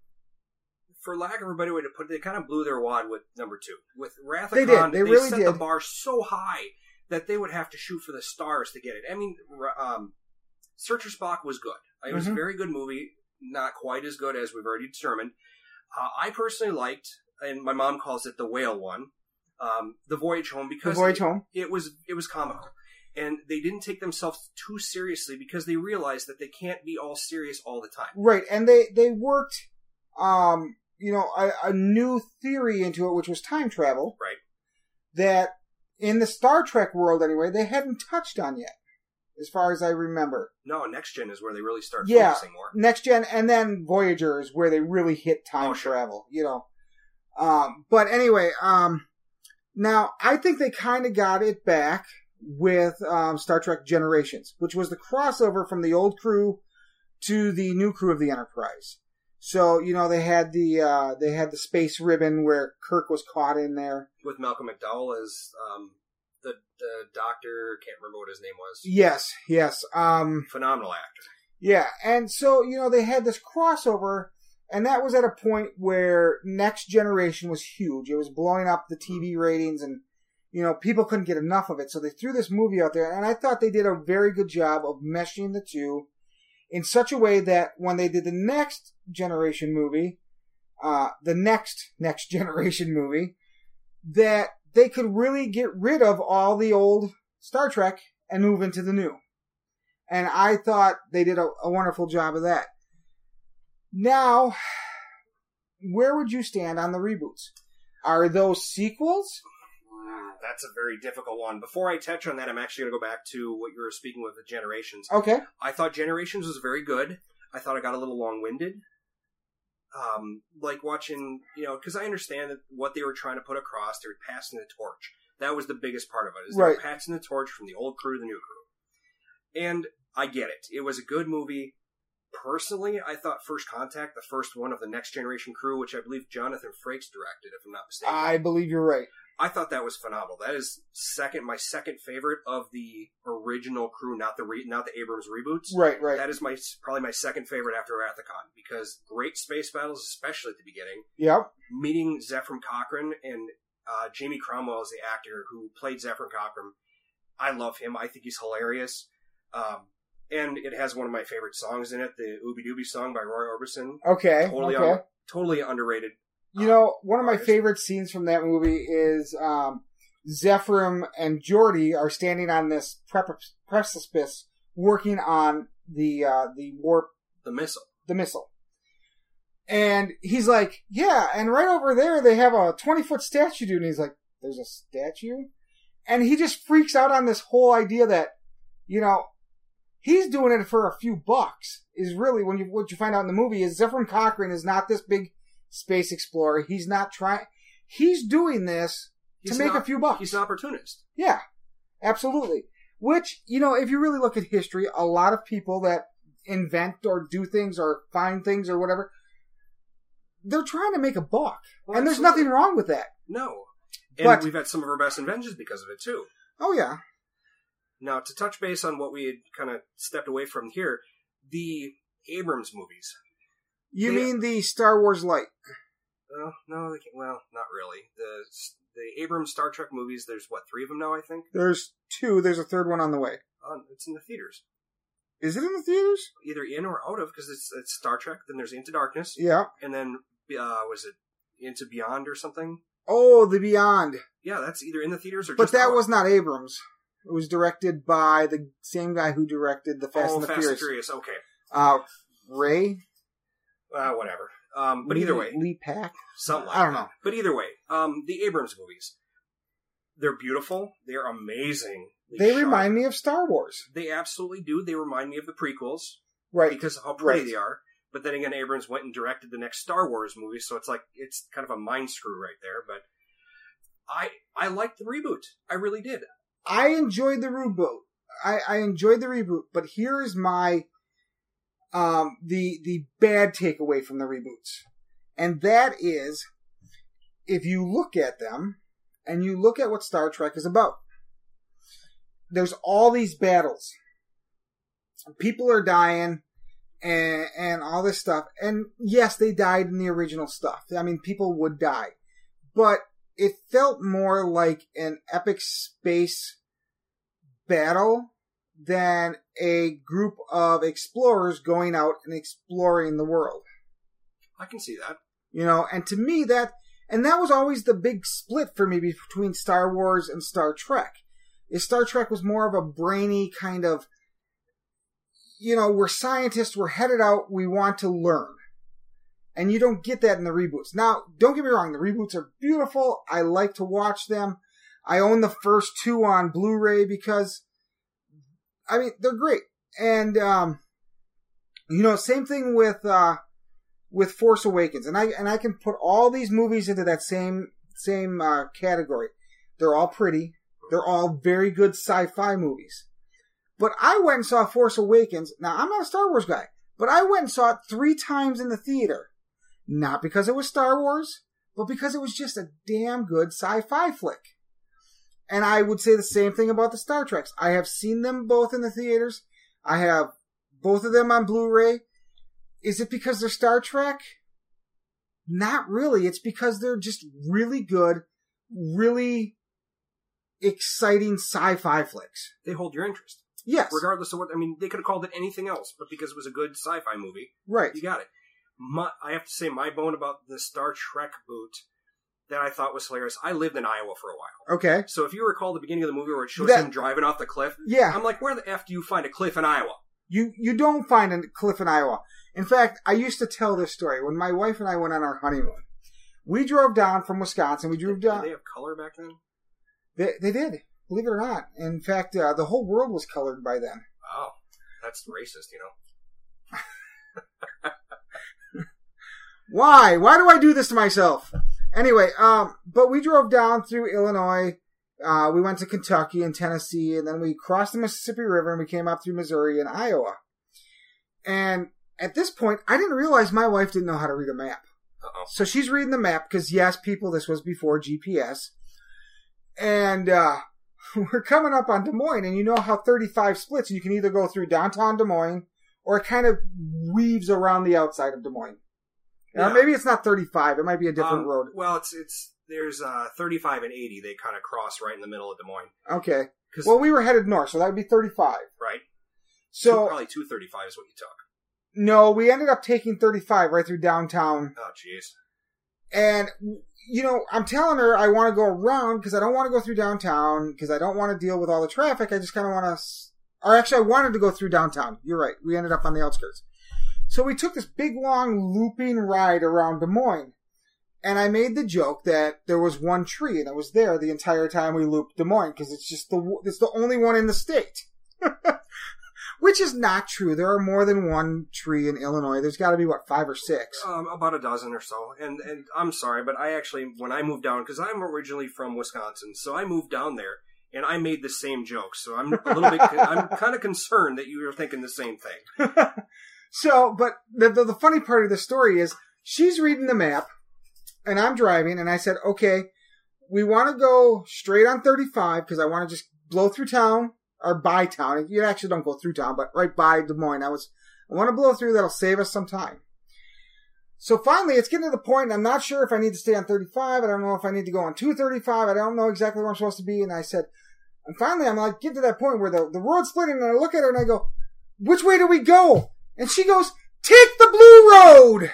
For lack of a better way to put it, they kind of blew their wad with number two. With Wrath of they Khan, did. They, they really set did. the bar so high that they would have to shoot for the stars to get it. I mean, um, Search for Spock was good. It was mm-hmm. a very good movie, not quite as good as we've already determined. Uh, I personally liked, and my mom calls it the whale one, Um, the Voyage Home, because The Voyage it, Home. it was it was comical. And they didn't take themselves too seriously because they realized that they can't be all serious all the time. Right, and they, they worked, um, you know, a, a new theory into it, which was time travel. Right. That, in the Star Trek world anyway, they hadn't touched on yet, as far as I remember. No, Next Gen is where they really start Yeah, focusing more. Next Gen, and then Voyager is where they really hit time Oh, sure. travel, you know. Um, but anyway, um, now, I think they kind of got it back with um, Star Trek Generations, which was the crossover from the old crew to the new crew of the Enterprise. So, you know, they had the uh, they had the space ribbon where Kirk was caught in there. With Malcolm McDowell as um, the, the doctor, can't remember what his name was. Yes, yes. Um, Phenomenal actor. yeah, and so, you know, they had this crossover, and that was at a point where Next Generation was huge. It was blowing up the T V ratings, and you know, people couldn't get enough of it, so they threw this movie out there, and I thought they did a very good job of meshing the two in such a way that when they did the Next Generation movie, uh, the next Next Generation movie, that they could really get rid of all the old Star Trek and move into the new. And I thought they did a, a wonderful job of that. Now, where would you stand on the reboots? Are those sequels? That's a very difficult one. Before I touch on that, I'm actually going to go back to what you were speaking with the Generations. Okay. I thought Generations was very good. I thought it got a little long-winded. Um, like watching, you know, because I understand that what they were trying to put across, they were passing the torch. That was the biggest part of it, is they Right. were passing the torch from the old crew to the new crew. And I get it. It was a good movie. Personally, I thought First Contact, the first one of the Next Generation crew, which I believe Jonathan Frakes directed, if I'm not mistaken. I believe you're right. I thought that was phenomenal. That is second, my second favorite of the original crew, not the re, not the Abrams reboots. Right, right. That is my probably my second favorite after Wrath of Khan, because great space battles, especially at the beginning. Yep. Meeting Zefram Cochrane and uh, Jamie Cromwell is the actor who played Zefram Cochrane. I love him. I think he's hilarious. Um, and it has one of my favorite songs in it, the Ooby Dooby song by Roy Orbison. Okay. Totally, okay. un- totally underrated. You know, one of my artist. favorite scenes from that movie is um, Zefram and Geordi are standing on this prep- precipice working on the uh, the warp, The missile. the missile. And he's like, yeah, and right over there they have a twenty-foot statue, dude. And he's like, there's a statue? And he just freaks out on this whole idea that, you know, he's doing it for a few bucks, is really when you what you find out in the movie is Zefram Cochrane is not this big space explorer. He's not trying. He's doing this He's to make not- a few bucks. He's an opportunist. Yeah, absolutely. Which, you know, if you really look at history, a lot of people that invent or do things or find things or whatever, they're trying to make a buck. Well, and there's absolutely. nothing wrong with that. No. And But- we've had some of our best inventions because of it, too. Oh, yeah. Now, to touch base on what we had kind of stepped away from here, the Abrams movies. You They- mean the Star Wars light? Well, no, they can't, well, not really. The the Abrams Star Trek movies, there's, what, three of them now, I think? There's two. There's a third one on the way. Uh, it's in the theaters. Is it in the theaters? Either in or out of, because it's, it's Star Trek, then there's Into Darkness, Yeah. and then, uh, was it Into Beyond or something? Oh, The Beyond. Yeah, that's either in the theaters or But just that out. was not Abrams. It was directed by the same guy who directed the Fast oh, and the Fast Furious. and Furious, okay. Uh, Ray? Uh, whatever. Um, but Lee- either way, Lee Pack? something like I don't that. know. But either way, um, the Abrams movies, they're beautiful. They're amazing. They remind me of Star Wars. They absolutely do. They remind me of the prequels Right. because of how pretty Right. they are. But then again, Abrams went and directed the next Star Wars movie, so it's like it's kind of a mind screw right there. But I I liked the reboot. I really did. I enjoyed the reboot. I, I enjoyed the reboot, but here is my um the the bad takeaway from the reboots. And that is, if you look at them and you look at what Star Trek is about, there's all these battles. People are dying and and all this stuff. And yes, they died in the original stuff. I mean, people would die. But it felt more like an epic space battle than a group of explorers going out and exploring the world. I can see that. You know, and to me that, And that was always the big split for me between Star Wars and Star Trek. Is Star Trek was more of a brainy kind of, you know, we're scientists, we're headed out, we want to learn. And you don't get that in the reboots. Now, don't get me wrong, the reboots are beautiful. I like to watch them. I own the first two on Blu-ray because, I mean, they're great. And, um, you know, same thing with, uh, with Force Awakens. And I, and I can put all these movies into that same, same, uh, category. They're all pretty. They're all very good sci-fi movies. But I went and saw Force Awakens. Now, I'm not a Star Wars guy, but I went and saw it three times in the theater. Not because it was Star Wars, but because it was just a damn good sci-fi flick. And I would say the same thing about the Star Treks. I have seen them both in the theaters. I have both of them on Blu-ray. Is it because they're Star Trek? Not really. It's because they're just really good, really exciting sci-fi flicks. They hold your interest. Yes. Regardless of what, I mean, they could have called it anything else, but because it was a good sci-fi movie, right? You got it. My, I have to say, my bone about the Star Trek boot that I thought was hilarious. I lived in Iowa for a while. Okay. So if you recall the beginning of the movie where it shows that, him driving off the cliff, yeah, I'm like, where the F do you find a cliff in Iowa? You you don't find a cliff in Iowa. In fact, I used to tell this story when my wife and I went on our honeymoon. We drove down from Wisconsin. We drove did, down. Did they have color back then? They they did. Believe it or not. In fact, uh, the whole world was colored by then. Oh, that's racist, you know. Why? Why do I do this to myself? Anyway, um, but we drove down through Illinois. Uh, we went to Kentucky and Tennessee, and then we crossed the Mississippi River, and we came up through Missouri and Iowa. And at this point, I didn't realize my wife didn't know how to read a map. Uh-oh. So she's reading the map, because yes, people, this was before G P S. And uh, we're coming up on Des Moines, and you know how thirty-five splits, and you can either go through downtown Des Moines, or it kind of weaves around the outside of Des Moines. Yeah. Or maybe it's not thirty-five. It might be a different um, road. Well, it's it's there's uh, thirty-five and eighty. They kind of cross right in the middle of Des Moines. Okay. Well, we were headed north, so that would be thirty-five. Right. So two, probably two thirty-five is what you took. No, we ended up taking thirty-five right through downtown. Oh, jeez. And, you know, I'm telling her I want to go around because I don't want to go through downtown because I don't want to deal with all the traffic. I just kind of want to... Or actually, I wanted to go through downtown. You're right. We ended up on the outskirts. So we took this big, long, looping ride around Des Moines. And I made the joke that there was one tree, and it was there the entire time we looped Des Moines, because it's just the it's the only one in the state. Which is not true. There are more than one tree in Illinois. There's got to be, what, five or six? Um, about a dozen or so. And and I'm sorry, but I actually, when I moved down, because I'm originally from Wisconsin, so I moved down there, and I made the same joke. So I'm a little bit, I'm kind of concerned that you were thinking the same thing. So, but the, the the funny part of the story is she's reading the map, and I'm driving, and I said, okay, we want to go straight on thirty-five because I want to just blow through town, or by town. You actually don't go through town, but right by Des Moines. I was, I want to blow through. That'll save us some time. So finally, it's getting to the point, and I'm not sure if I need to stay on thirty-five. I don't know if I need to go on two thirty-five. I don't know exactly where I'm supposed to be. And I said, and finally, I'm like, get to that point where the, the road's splitting, and I look at her, and I go, which way do we go? And she goes, take the blue road!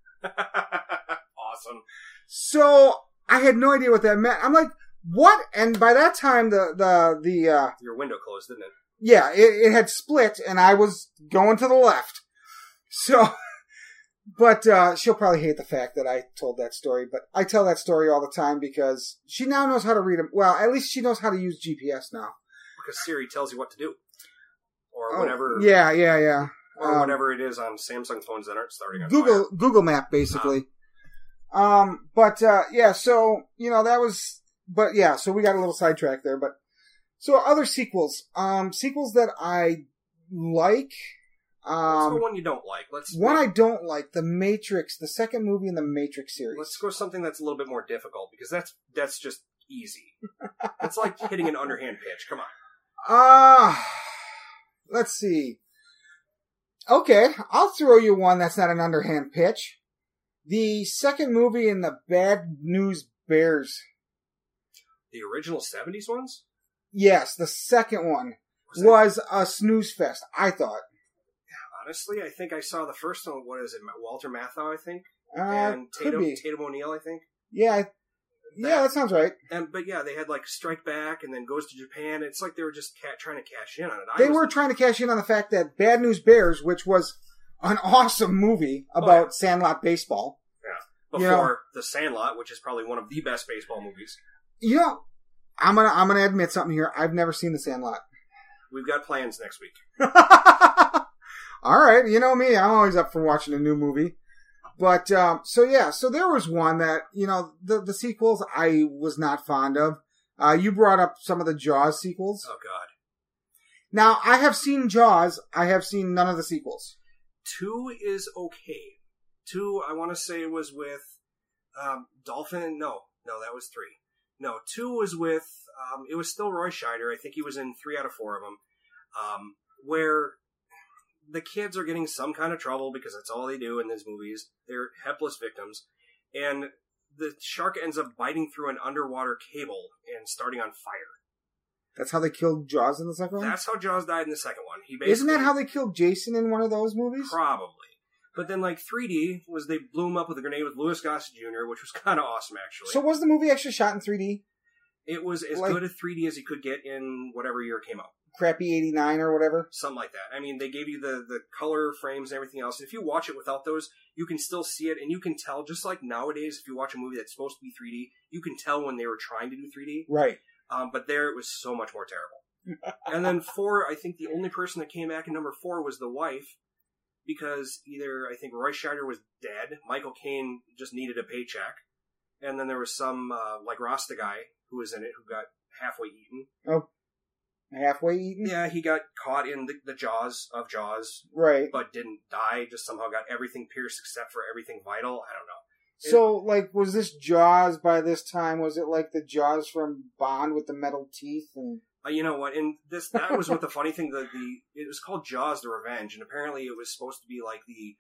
Awesome. So, I had no idea what that meant. I'm like, what? And by that time, the, the, the, uh... Your window closed, didn't it? Yeah, it, it had split, and I was going to the left. So, but, uh, she'll probably hate the fact that I told that story, but I tell that story all the time because she now knows how to read them. Well, at least she knows how to use G P S now. Because Siri tells you what to do. Or oh, whatever. Yeah, yeah, yeah. Or um, whatever it is on Samsung phones that aren't starting on Google fire. Google Map, basically. Um, um but, uh, yeah, so, you know, that was, but yeah, so we got a little sidetracked there, but, so other sequels, um, sequels that I like, um. What's the one you don't like? Let's One I don't like, The Matrix, the second movie in the Matrix series. Let's go something that's a little bit more difficult, because that's, that's just easy. It's like hitting an underhand pitch, come on. Ah, uh, let's see. Okay, I'll throw you one that's not an underhand pitch. The second movie in the Bad News Bears. The original seventies ones? Yes, the second one was, was a snooze fest, I thought. Honestly, I think I saw the first one, what is it, Walter Matthau, I think? Uh, and could Tatum, be. Tatum O'Neal, I think? Yeah, I, yeah, that sounds right. And but yeah, they had like Strike Back and then Goes to Japan. It's like they were just ca- trying to cash in on it. I They was, were trying to cash in on the fact that Bad News Bears, which was an awesome movie about oh, yeah. Sandlot baseball. Yeah. Before you know, The Sandlot, which is probably one of the best baseball movies. You know, I'm gonna I'm gonna admit something here. I've never seen The Sandlot. We've got plans next week. All right, you know me. I'm always up for watching a new movie. But, um, so yeah, so there was one that, you know, the, the sequels I was not fond of. Uh, you brought up some of the Jaws sequels. Oh, God. Now, I have seen Jaws. I have seen none of the sequels. Two is okay. Two, I want to say, was with um, Dolphin. No, no, that was three. No, two was with, um, it was still Roy Scheider. I think he was in three out of four of them. Um, where the kids are getting some kind of trouble because that's all they do in these movies. They're helpless victims. And the shark ends up biting through an underwater cable and starting on fire. That's how they killed Jaws in the second one? That's how Jaws died in the second one. He basically, Isn't that how they killed Jason in one of those movies? Probably. But then, like, three D was they blew him up with a grenade with Louis Gossett Junior, which was kind of awesome, actually. So was the movie actually shot in three D? It was as like, good a three D as you could get in whatever year it came out. Crappy eighty-nine or whatever? Something like that. I mean, they gave you the, the color frames and everything else. If you watch it without those, you can still see it, and you can tell, just like nowadays, if you watch a movie that's supposed to be three D, you can tell when they were trying to do three D. Right. Um, but there, it was so much more terrible. And then four, I think the only person that came back in number four was the wife, because either, I think Roy Scheider was dead, Michael Caine just needed a paycheck, and then there was some, uh, like Rasta guy who was in it who got halfway eaten. Oh. Halfway eaten? Yeah, he got caught in the, the jaws of Jaws. Right. But didn't die, just somehow got everything pierced except for everything vital. I don't know. So, it, like, was this Jaws by this time? Was it like the Jaws from Bond with the metal teeth? And uh, you know what? And this that was what the funny thing, the, the it was called Jaws the Revenge, and apparently it was supposed to be like the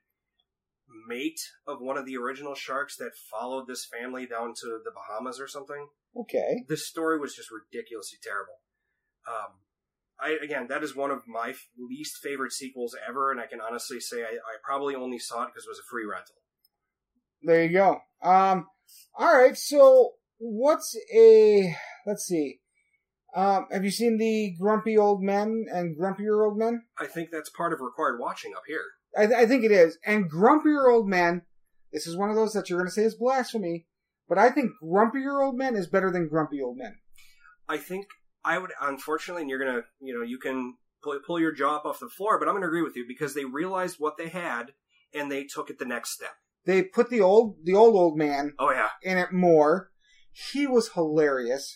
mate of one of the original sharks that followed this family down to the Bahamas or something. Okay. This story was just ridiculously terrible. Um, I, again, that is one of my f- least favorite sequels ever, and I can honestly say I, I probably only saw it because it was a free rental. There you go. Um, all right, so what's a... Let's see. Um, have you seen the Grumpy Old Men and Grumpier Old Men? I think that's part of required watching up here. I, th- I think it is. And Grumpier Old Men, this is one of those that you're going to say is blasphemy, but I think Grumpier Old Men is better than Grumpy Old Men. I think... I would, unfortunately, and you're going to, you know, you can pull, pull your jaw up off the floor, but I'm going to agree with you because they realized what they had and they took it the next step. They put the old, the old, old man oh, yeah. in it more. He was hilarious.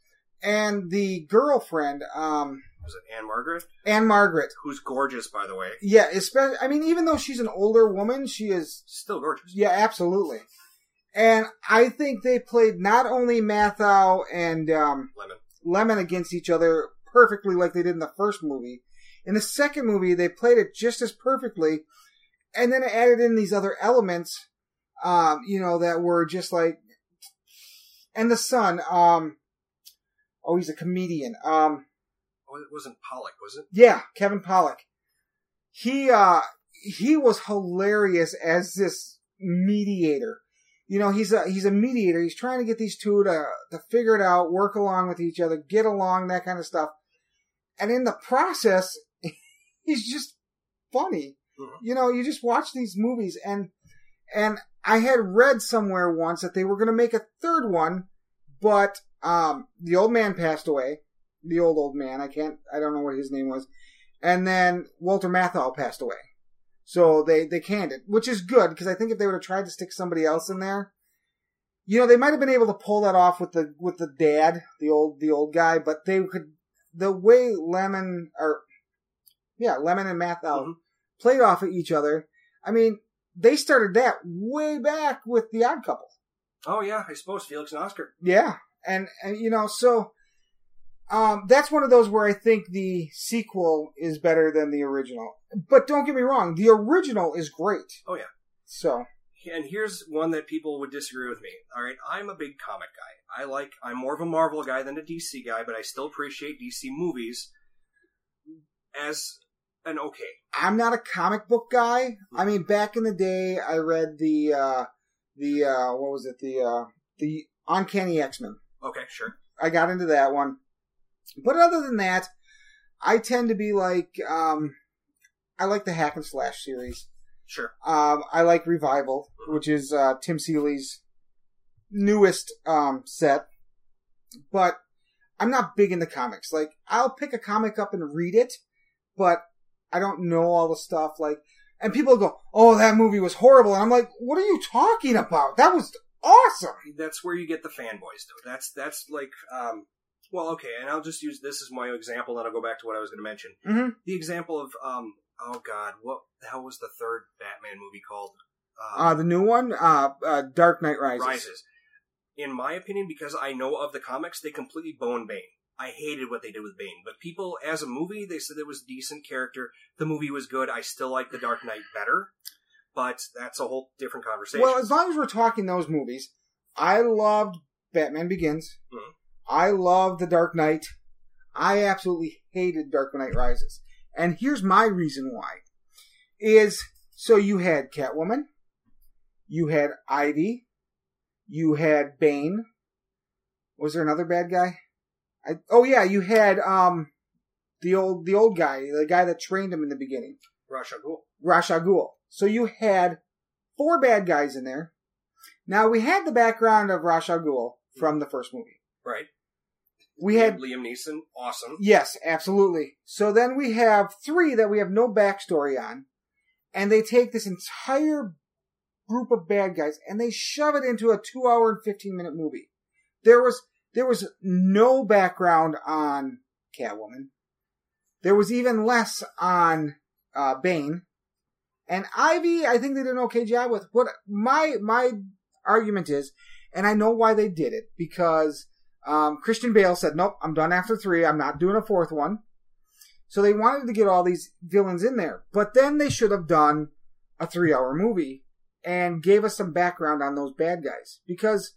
And the girlfriend, um... was it Anne Margaret? Anne Margaret. Who's gorgeous, by the way. Yeah, especially, I mean, even though she's an older woman, she is... Still gorgeous. Yeah, absolutely. And I think they played not only Matthau and, um... Lemon. Lemon against each other perfectly like they did in the first movie. In the second movie, they played it just as perfectly, and then added in these other elements, um, you know, that were just like... And the son, um... Oh, he's a comedian. Um... Oh, it wasn't Pollock, was it? Yeah, Kevin Pollock. He, uh... He was hilarious as this mediator. You know, he's a he's a mediator. He's trying to get these two to to figure it out, work along with each other, get along, that kind of stuff. And in the process, he's just funny. Mm-hmm. You know, you just watch these movies, and and I had read somewhere once that they were going to make a third one, but um, the old man passed away. The old old man. I can't. I don't know what his name was. And then Walter Matthau passed away. So they, they canned it, which is good, because I think if they would have tried to stick somebody else in there, you know, they might have been able to pull that off with the with the dad, the old the old guy, but they could, the way Lemon, or, yeah, Lemon and Matthau mm-hmm. played off of each other, I mean, they started that way back with The Odd Couple. Oh, yeah, I suppose, Felix and Oscar. Yeah, and, and you know, so... Um, that's one of those where I think the sequel is better than the original. But don't get me wrong, the original is great. Oh, yeah. So. And here's one that people would disagree with me. All right, I'm a big comic guy. I like, I'm more of a Marvel guy than a D C guy, but I still appreciate D C movies as an okay. I'm not a comic book guy. I mean, back in the day, I read the, uh, the, uh, what was it, the, uh, the Uncanny X-Men. Okay, sure. I got into that one. But other than that, I tend to be like, um, I like the Hack and Slash series. Sure. Um, I like Revival, which is uh, Tim Seeley's newest um, set. But I'm not big in the comics. Like, I'll pick a comic up and read it, but I don't know all the stuff. Like, and people go, "Oh, that movie was horrible," and I'm like, "What are you talking about? That was awesome." That's where you get the fanboys, though. That's that's like, um, well, okay, and I'll just use this as my example, then I'll go back to what I was going to mention. Mm-hmm. The example of, um, oh god, what the hell was the third Batman movie called? Uh, uh the new one, uh, uh, Dark Knight Rises. Rises. In my opinion, because I know of the comics, they completely boned Bane. I hated what they did with Bane. But people, as a movie, they said it was a decent character. The movie was good. I still like The Dark Knight better. But that's a whole different conversation. Well, as long as we're talking those movies, I loved Batman Begins. Mm-hmm. I loved The Dark Knight. I absolutely hated Dark Knight Rises. And here's my reason why. Is, so you had Catwoman. You had Ivy. You had Bane. Was there another bad guy? I, oh yeah, you had um the old the old guy, the guy that trained him in the beginning. Ra's al Ghul. Ra's al Ghul. So you had four bad guys in there. Now we had the background of Ra's al Ghul from the first movie. Right. We had Liam Neeson, awesome. Yes, absolutely. So then we have three that we have no backstory on, and they take this entire group of bad guys and they shove it into a two hour and fifteen minute movie. There was there was no background on Catwoman. There was even less on uh, Bane. And Ivy, I think they did an okay job with. What my my argument is, and I know why they did it, because um, Christian Bale said, "Nope, I'm done after three. I'm not doing a fourth one." So they wanted to get all these villains in there, but then they should have done a three hour movie and gave us some background on those bad guys, because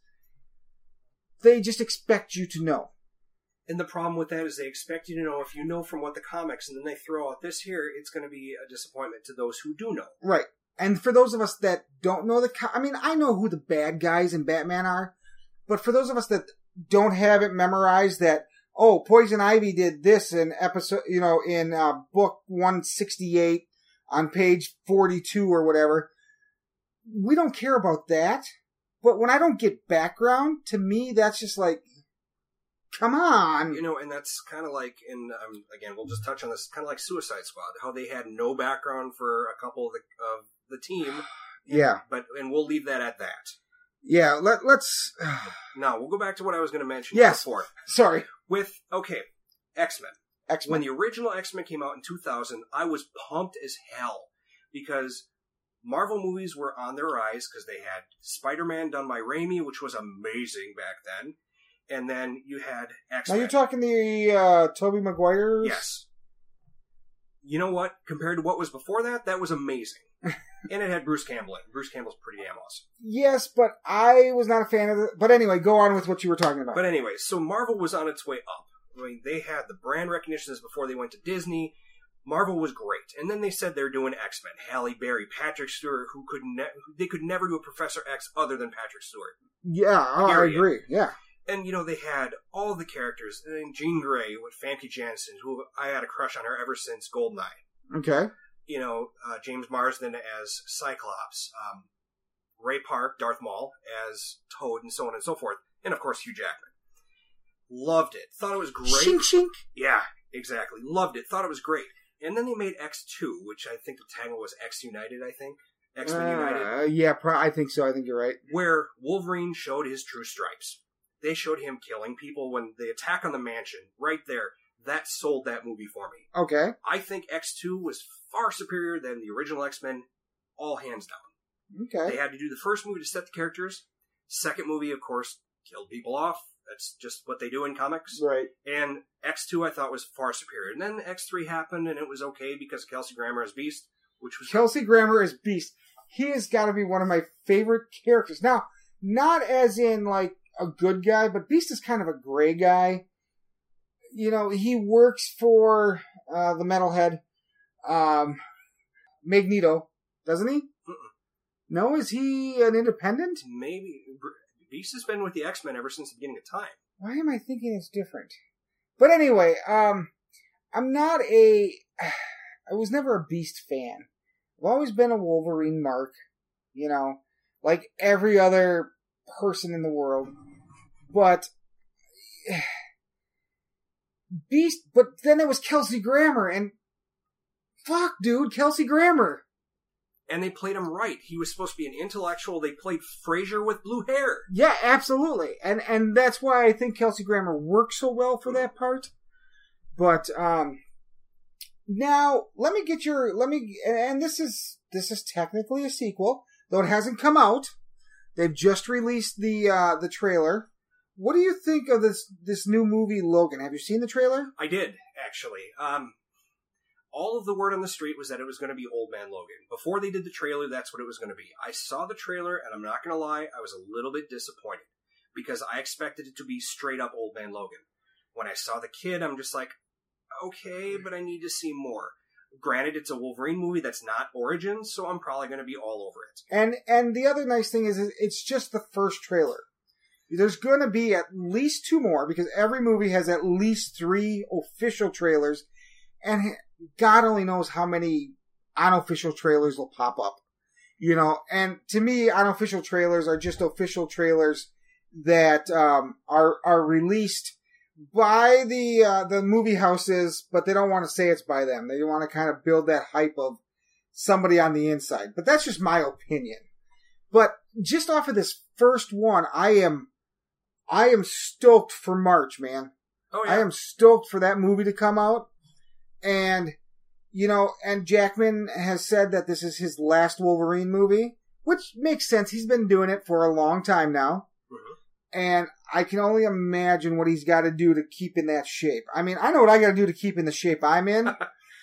they just expect you to know. And the problem with that is they expect you to know if you know from what the comics, and then they throw out this here, it's going to be a disappointment to those who do know. Right. And for those of us that don't know the... Co- I mean, I know who the bad guys in Batman are, but for those of us that don't have it memorized that, oh, Poison Ivy did this in episode, you know, in uh, book one sixty-eight on page forty-two or whatever, we don't care about that. But when I don't get background, to me, that's just like, come on. You know, and that's kind of like, in um, again, we'll just touch on this, kind of like Suicide Squad, how they had no background for a couple of the, of the team. Yeah. But and we'll leave that at that. Yeah, let, let's... Now, we'll go back to what I was going to mention yes. before. Sorry. With, okay, X-Men. X-Men. When the original X-Men came out in two thousand, I was pumped as hell, because Marvel movies were on their rise, because they had Spider-Man done by Raimi, which was amazing back then. And then you had X-Men. Now you're talking the uh, Tobey Maguire? Yes. You know what? Compared to what was before that, that was amazing. And it had Bruce Campbell in. Bruce Campbell's pretty damn awesome. Yes, but I was not a fan of it. But anyway, go on with what you were talking about. But anyway, so Marvel was on its way up. I mean, they had the brand recognitions before they went to Disney. Marvel was great. And then they said they're doing X-Men. Halle Berry, Patrick Stewart, who could ne- they could never do a Professor X other than Patrick Stewart. Yeah, oh, I agree. Yeah. And, you know, they had all the characters. And Jean Grey with Famke Janssen, who I had a crush on her ever since Goldeneye. Okay. You know, uh, James Marsden as Cyclops. Um, Ray Park, Darth Maul, as Toad, and so on and so forth. And, of course, Hugh Jackman. Loved it. Thought it was great. Shink, shink. Yeah, exactly. Loved it. Thought it was great. And then they made X two, which I think the title was X United, I think. X-Men uh, United. Yeah, pro- I think so. I think you're right. Where Wolverine showed his true stripes. They showed him killing people when the attack on the mansion, right there. That sold that movie for me. Okay. I think X two was far superior than the original X-Men, all hands down. Okay. They had to do the first movie to set the characters. Second movie, of course, killed people off. That's just what they do in comics. Right. And X two I thought was far superior. And then X three happened, and it was okay because Kelsey Grammer as Beast, which was... Kelsey Grammer as Beast. He has got to be one of my favorite characters. Now, not as in, like, a good guy, but Beast is kind of a gray guy. You know, he works for uh, the Metalhead um, Magneto, doesn't he? Mm-mm. No, is he an independent? Maybe. Beast has been with the X-Men ever since the beginning of time. Why am I thinking it's different? But anyway, um, I'm not a... I was never a Beast fan. I've always been a Wolverine mark, you know, like every other person in the world. But... Beast... But then it was Kelsey Grammer, and... Fuck, dude, Kelsey Grammer. And they played him right. He was supposed to be an intellectual. They played Frasier with blue hair. Yeah, absolutely. And and that's why I think Kelsey Grammer works so well for that part. But um now let me get your let me and this is this is technically a sequel, though it hasn't come out. They've just released the uh the trailer. What do you think of this this new movie Logan? Have you seen the trailer? I did, actually. Um All of the word on the street was that it was going to be Old Man Logan. Before they did the trailer, that's what it was going to be. I saw the trailer, and I'm not going to lie, I was a little bit disappointed. Because I expected it to be straight up Old Man Logan. When I saw the kid, I'm just like, okay, but I need to see more. Granted, it's a Wolverine movie that's not Origins, so I'm probably going to be all over it. And and the other nice thing is, is it's just the first trailer. There's going to be at least two more, because every movie has at least three official trailers. And God only knows how many unofficial trailers will pop up. You know, and to me, unofficial trailers are just official trailers that um, are are released by the uh, the movie houses, but they don't want to say it's by them. They want to kind of build that hype of somebody on the inside. But that's just my opinion. But just off of this first one, I am I am stoked for March, man. Oh, yeah. I am stoked for that movie to come out. And, you know, and Jackman has said that this is his last Wolverine movie, which makes sense. He's been doing it for a long time now. Mm-hmm. And I can only imagine what he's got to do to keep in that shape. I mean, I know what I got to do to keep in the shape I'm in.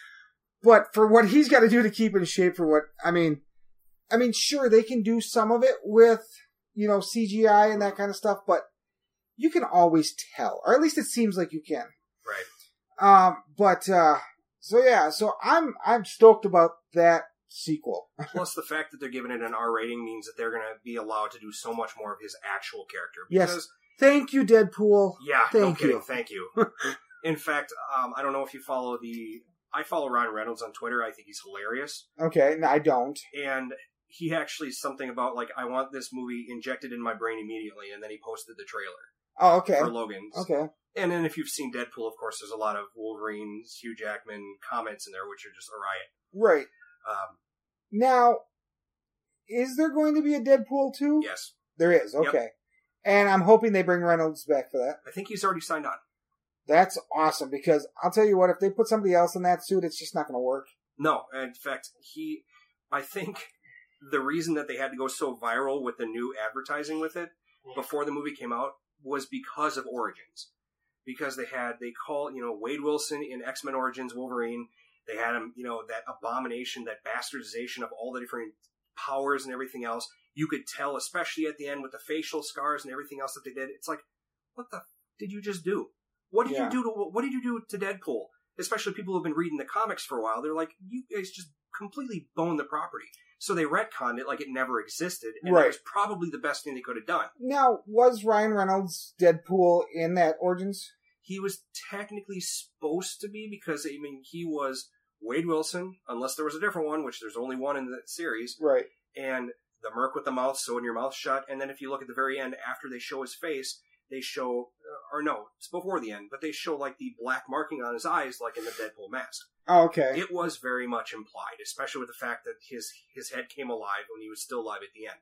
But for what he's got to do to keep in shape for what, I mean, I mean, sure, they can do some of it with, you know, C G I and that kind of stuff, but you can always tell. Or at least it seems like you can. Right. Um, but, uh, so yeah, so I'm, I'm stoked about that sequel. Plus the fact that they're giving it an R rating means that they're going to be allowed to do so much more of his actual character. Because, yes. Thank you, Deadpool. Yeah, thank no kidding, you. Thank you. In fact, um, I don't know if you follow the, I follow Ryan Reynolds on Twitter. I think he's hilarious. Okay, no, I don't. And he actually something about, like, I want this movie injected in my brain immediately, and then he posted the trailer. Oh, okay. For Logan's. Okay. And then if you've seen Deadpool, of course, there's a lot of Wolverine, Hugh Jackman comments in there, which are just a riot. Right. Um, now, is there going to be a Deadpool two? Yes. There is, okay. Yep. And I'm hoping they bring Reynolds back for that. I think he's already signed on. That's awesome, because I'll tell you what, if they put somebody else in that suit, it's just not going to work. No, in fact, he, I think the reason that they had to go so viral with the new advertising with it before the movie came out was because of Origins. Because they had, they call, you know, Wade Wilson in X-Men Origins Wolverine. They had him, you know, that abomination, that bastardization of all the different powers and everything else. You could tell, especially at the end with the facial scars and everything else that they did. It's like, what the f- did you just do? What did yeah. you do to, what did you do to Deadpool? Especially people who have been reading the comics for a while. They're like, you guys just completely boned the property. So they retconned it like it never existed. And right. that was probably the best thing they could have done. Now, was Ryan Reynolds Deadpool in that Origins? He was technically supposed to be, because, I mean, he was Wade Wilson, unless there was a different one, which there's only one in the series. Right. And the merc with the mouth, sewing your mouth shut. And then if you look at the very end, after they show his face, they show, or no, it's before the end, but they show like the black marking on his eyes, like in the Deadpool mask. Oh, okay. It was very much implied, especially with the fact that his, his head came alive when he was still alive at the end.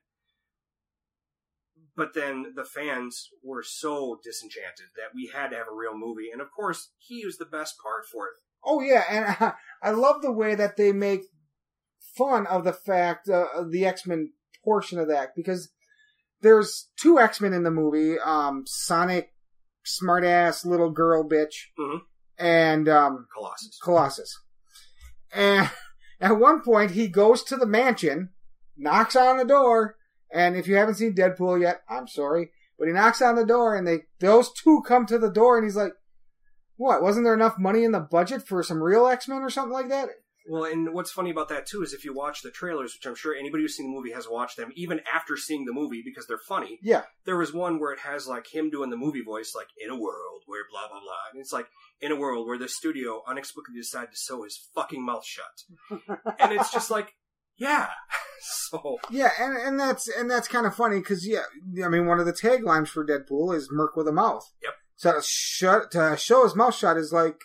But then the fans were so disenchanted that we had to have a real movie. And of course, he was the best part for it. Oh, yeah. And I, I love the way that they make fun of the fact, uh, of the X-Men portion of that. Because there's two X-Men in the movie. Um, Sonic, smartass little girl bitch. Mm-hmm. And um, Colossus. Colossus. And at one point, he goes to the mansion, knocks on the door. And if you haven't seen Deadpool yet, I'm sorry. But he knocks on the door, and they those two come to the door, and he's like, what, wasn't there enough money in the budget for some real X-Men or something like that? Well, and what's funny about that, too, is if you watch the trailers, which I'm sure anybody who's seen the movie has watched them, even after seeing the movie, because they're funny. Yeah. There was one where it has, like, him doing the movie voice, like, in a world where blah, blah, blah. And it's like, in a world where the studio unexplicably decided to sew his fucking mouth shut. And it's just like, yeah. So. Yeah, and, and that's and that's kind of funny, because, yeah, I mean, one of the taglines for Deadpool is Merc with a mouth. Yep. So to, shut, to show his mouth shut is like,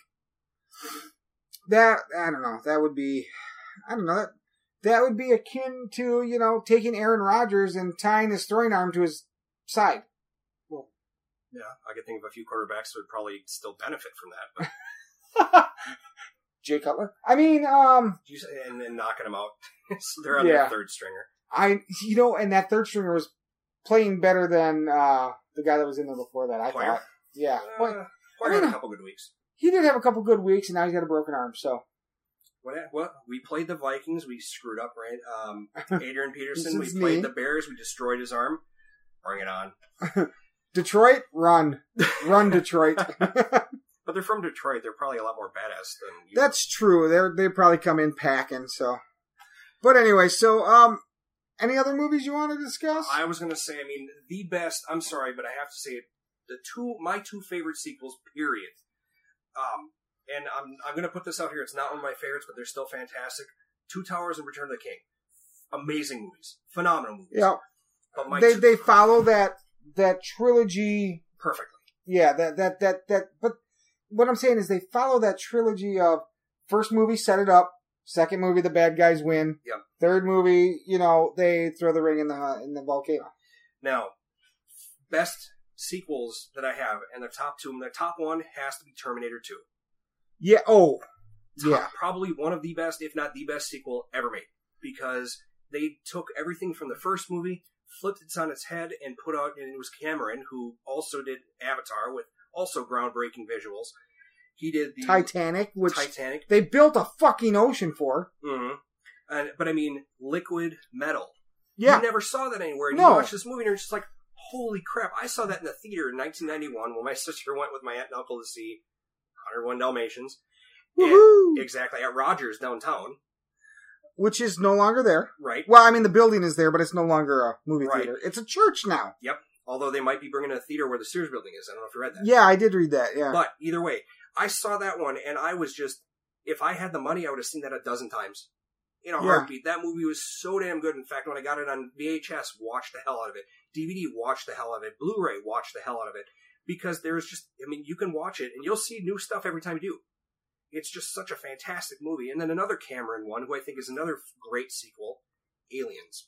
that, I don't know, that would be, I don't know, that, that would be akin to, you know, taking Aaron Rodgers and tying his throwing arm to his side. Well, yeah, I could think of a few quarterbacks that would probably still benefit from that. But Jay Cutler? I mean, um... And then knocking them out. So they're on yeah. their third stringer. I, you know, and that third stringer was playing better than uh, the guy that was in there before that, I Player? thought. Yeah. Uh, Player Player I mean, had a couple good weeks. He did have a couple good weeks, and now he's got a broken arm, so... What, what? We played the Vikings. We screwed up, right? Um, Adrian Peterson. we his played knee. the Bears. We destroyed his arm. Bring it on. Detroit, run. Run, Detroit. But they're from Detroit. They're probably a lot more badass than you. That's true. They're, they probably come in packing, so... But anyway, so, um... any other movies you want to discuss? I was going to say, I mean, the best... I'm sorry, but I have to say it. The two... My two favorite sequels, period. Um... And I'm I'm going to put this out here. It's not one of my favorites, but they're still fantastic. Two Towers and Return of the King. Amazing movies. Phenomenal movies. Yeah. But my they two, they follow that that trilogy perfectly. Yeah, that that that that but what I'm saying is they follow that trilogy of first movie set it up, second movie the bad guys win. Yep. Third movie, you know, they throw the ring in the in the volcano. Now, best sequels that I have, and the top two, the top one has to be Terminator two. Yeah. Oh, Top, yeah. Probably one of the best, if not the best sequel ever made. Because they took everything from the first movie, flipped it on its head, and put out, and it was Cameron, who also did Avatar with also groundbreaking visuals. He did the Titanic, which Titanic. they built a fucking ocean for. Mm-hmm. And, but I mean, liquid metal. Yeah. You never saw that anywhere. And No. you watch this movie and you're just like, holy crap. I saw that in the theater in nineteen ninety-one when my sister went with my aunt and uncle to see one oh one Dalmatians. Woohoo! And, exactly, at Rogers downtown. Which is no longer there. Right. Well, I mean, the building is there, but it's no longer a movie Right. theater. It's a church now. Yep. Although they might be bringing a theater where the Sears building is. I don't know if you read that. Yeah, I did read that, yeah. But either way, I saw that one and I was just, if I had the money, I would have seen that a dozen times. In a Yeah. heartbeat. That movie was so damn good. In fact, when I got it on V H S, watched the hell out of it. D V D, watched the hell out of it. Blu-ray, watched the hell out of it. Because there's just, I mean, you can watch it and you'll see new stuff every time you do. It's just such a fantastic movie. And then another Cameron one, who I think is another great sequel, Aliens.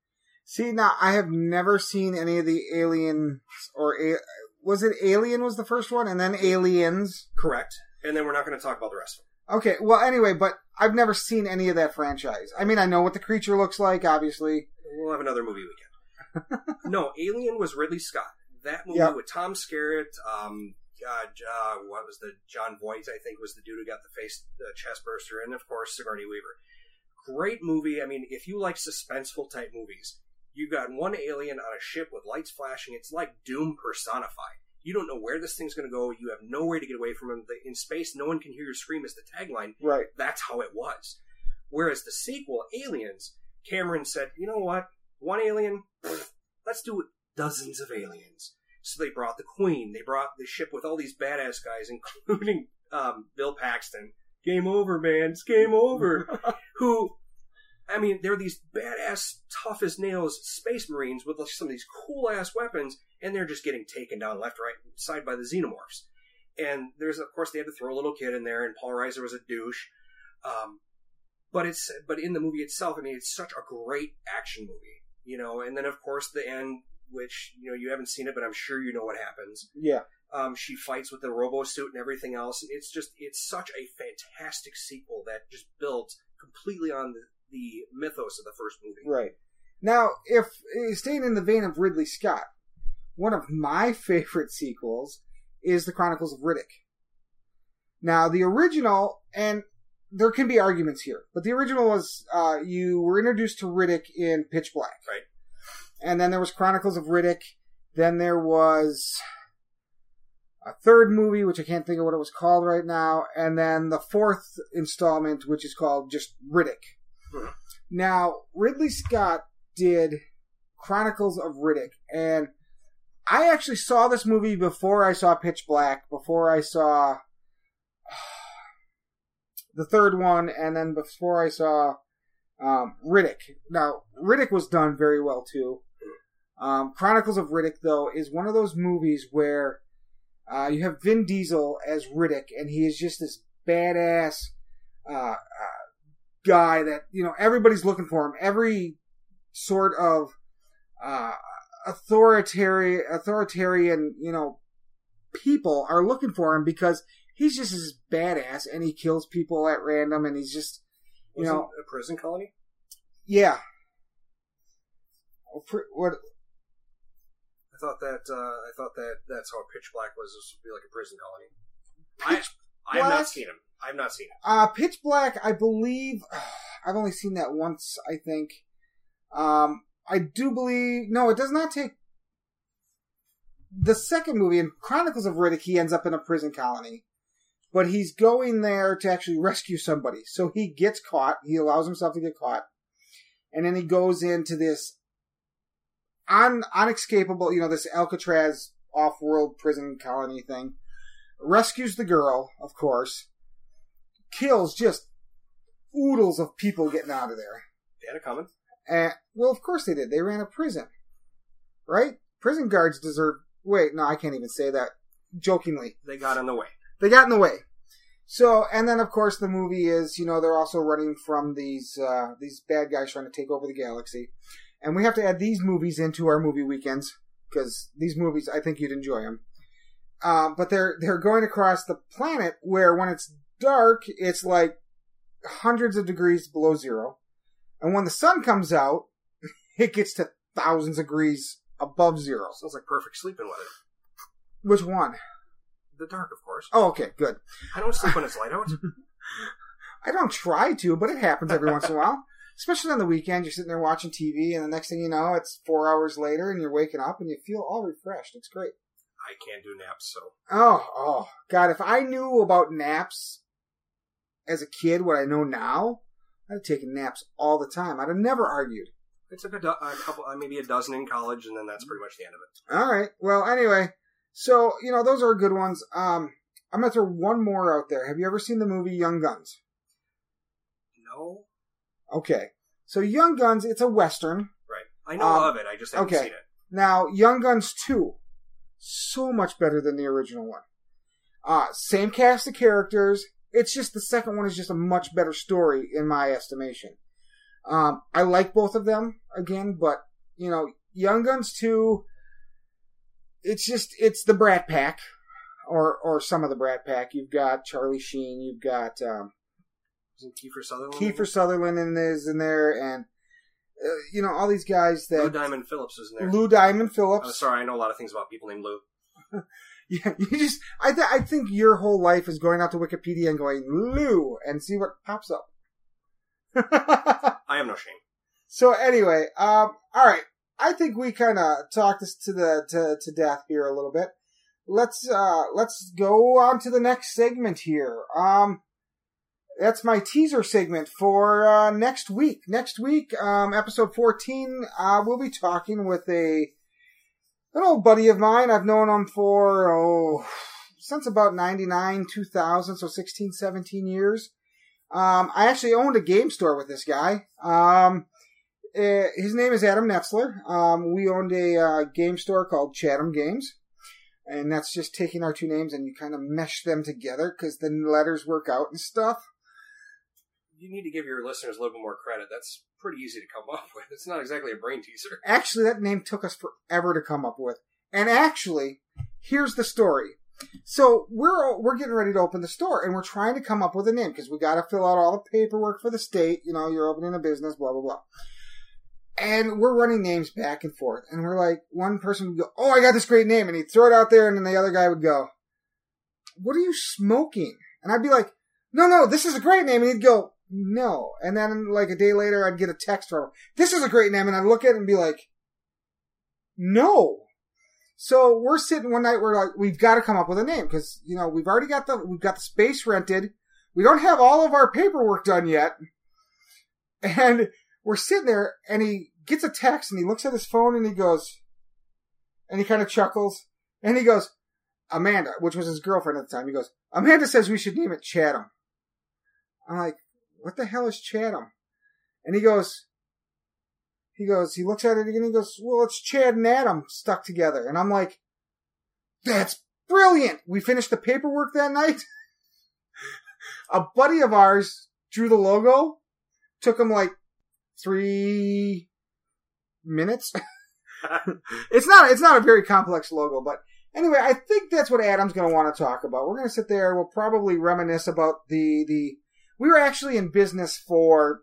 See, now, I have never seen any of the Aliens, or a- was it Alien was the first one, and then Aliens? Correct. And then we're not going to talk about the rest of them. Okay, well, anyway, but I've never seen any of that franchise. I mean, I know what the creature looks like, obviously. We'll have another movie weekend. No, Alien was Ridley Scott. That movie Yep. with Tom Skerritt, um, uh, uh, what was the, John Voight, I think, was the dude who got the face, the chest burster, and of course, Sigourney Weaver. Great movie. I mean, if you like suspenseful type movies, you've got one alien on a ship with lights flashing. It's like Doom personified. You don't know where this thing's going to go. You have no way to get away from him. In space, no one can hear your scream is the tagline. Right. That's how it was. Whereas the sequel, Aliens, Cameron said, you know what? One alien, pfft, let's do dozens of aliens. So they brought the Queen. They brought the ship with all these badass guys, including um, Bill Paxton. Game over, man. It's game over. Who, I mean, they're these badass, tough as nails space marines with some of these cool ass weapons, and they're just getting taken down left, right, side by the xenomorphs. And there's, of course, they had to throw a little kid in there, and Paul Reiser was a douche. Um, but it's, but in the movie itself, I mean, it's such a great action movie, you know. And then, of course, the end, which, you know, you haven't seen it, but I'm sure you know what happens. Yeah. Um, she fights with the robo suit and everything else. It's just, it's such a fantastic sequel that just builds completely on the, the mythos of the first movie. Right. Now, if uh, staying in the vein of Ridley Scott, one of my favorite sequels is The Chronicles of Riddick. Now, the original, and there can be arguments here, but the original was, uh, you were introduced to Riddick in Pitch Black. Right. And then there was Chronicles of Riddick. Then there was, a third movie, which I can't think of what it was called right now, and then the fourth installment, which is called just Riddick. Mm-hmm. Now, Ridley Scott did Chronicles of Riddick, and I actually saw this movie before I saw Pitch Black, before I saw the third one, and then before I saw um, Riddick. Now, Riddick was done very well, too. Um, Chronicles of Riddick, though, is one of those movies where uh, you have Vin Diesel as Riddick, and he is just this badass uh, uh, guy that, you know, everybody's looking for him. Every sort of uh, authoritarian, authoritarian, you know, people are looking for him because he's just this badass, and he kills people at random, and he's just, you Wasn't know, it a prison colony. Yeah. What? I thought that uh, I thought that that's how Pitch Black was. This would be like a prison colony. Pitch I, I have not seen him. I have not seen it. Uh, Pitch Black, I believe. I've only seen that once, I think. Um, I do believe. No, it does not take. The second movie, in Chronicles of Riddick, he ends up in a prison colony. But he's going there to actually rescue somebody. So he gets caught. He allows himself to get caught. And then he goes into this un, unescapable, you know, this Alcatraz off-world prison colony thing. Rescues the girl, of course. Kills just oodles of people getting out of there. They had it coming. And, well, of course they did. They ran a prison. Right? Prison guards deserve... Wait, no, I can't even say that. Jokingly. They got in the way. They got in the way. So, and then, of course, the movie is, you know, they're also running from these uh, these bad guys trying to take over the galaxy. And we have to add these movies into our movie weekends, because these movies, I think you'd enjoy them. Um, but they're they're going across the planet where when it's dark, it's like hundreds of degrees below zero. And when the sun comes out, it gets to thousands of degrees above zero. Sounds like perfect sleeping weather. Which one? The dark, of course. Oh, okay, good. I don't sleep when it's light out. I don't try to, but it happens every once in a while. Especially on the weekend, you're sitting there watching T V, and the next thing you know, it's four hours later, and you're waking up, and you feel all refreshed. It's great. I can't do naps, so... Oh, oh, God, if I knew about naps as a kid, what I know now, I'd have taken naps all the time. I'd have never argued. I took a, do- a couple, uh, maybe a dozen in college, and then that's pretty much the end of it. All right. Well, anyway, so, you know, those are good ones. Um, I'm going to throw one more out there. Have you ever seen the movie Young Guns? No. Okay. So Young Guns, it's a Western. Right. I know um, of it. I just haven't okay. seen it. Now, Young Guns two, so much better than the original one. Uh, same cast of characters. It's just the second one is just a much better story in my estimation. Um, I like both of them, again, but, you know, Young Guns two, it's just, it's the Brat Pack, or or some of the Brat Pack. You've got Charlie Sheen, you've got um, Isn't Kiefer Sutherland? Kiefer Sutherland in is in there, and, uh, you know, all these guys that... Lou Diamond Phillips is in there. Lou Diamond Phillips. I'm sorry, I know a lot of things about people named Lou. Yeah, you just, I, th- I think your whole life is going out to Wikipedia and going, Lou, and see what pops up. I have no shame. So anyway, um, alright. I think we kind of talked this to the, to, to death here a little bit. Let's, uh, let's go on to the next segment here. Um, that's my teaser segment for, uh, next week. Next week, um, episode fourteen, uh, we'll be talking with a, an old buddy of mine. I've known him for, oh, since about ninety-nine, two thousand, so sixteen, seventeen years. Um, I actually owned a game store with this guy. Um, uh, his name is Adam Netzler. Um, we owned a uh, game store called Chatham Games. And that's just taking our two names and you kind of mesh them together because the letters work out and stuff. You need to give your listeners a little bit more credit. That's pretty easy to come up with. It's not exactly a brain teaser. Actually, that name took us forever to come up with. And actually, here's the story. So we're we're getting ready to open the store, and we're trying to come up with a name because we got to fill out all the paperwork for the state. You know, you're opening a business, blah blah blah. And we're running names back and forth, and we're like, one person would go, "Oh, I got this great name," and he'd throw it out there, and then the other guy would go, "What are you smoking?" And I'd be like, "No, no, this is a great name," and he'd go, "No." And then like a day later, I'd get a text from him, "This is a great name," and I'd look at it and be like, "No." So we're sitting one night, we're like, we've got to come up with a name because, you know, we've already got the, we've got the space rented. We don't have all of our paperwork done yet. And we're sitting there and he gets a text and he looks at his phone and he goes, and he kind of chuckles and he goes, Amanda, which was his girlfriend at the time. He goes, Amanda says we should name it Chatham. I'm like, what the hell is Chatham? And he goes, he goes, he looks at it again and he goes, well, it's Chad and Adam stuck together. And I'm like, that's brilliant. We finished the paperwork that night. A buddy of ours drew the logo. Took him like three minutes. It's not, it's not a very complex logo, but anyway, I think that's what Adam's going to want to talk about. We're going to sit there. We'll probably reminisce about the, the, we were actually in business for,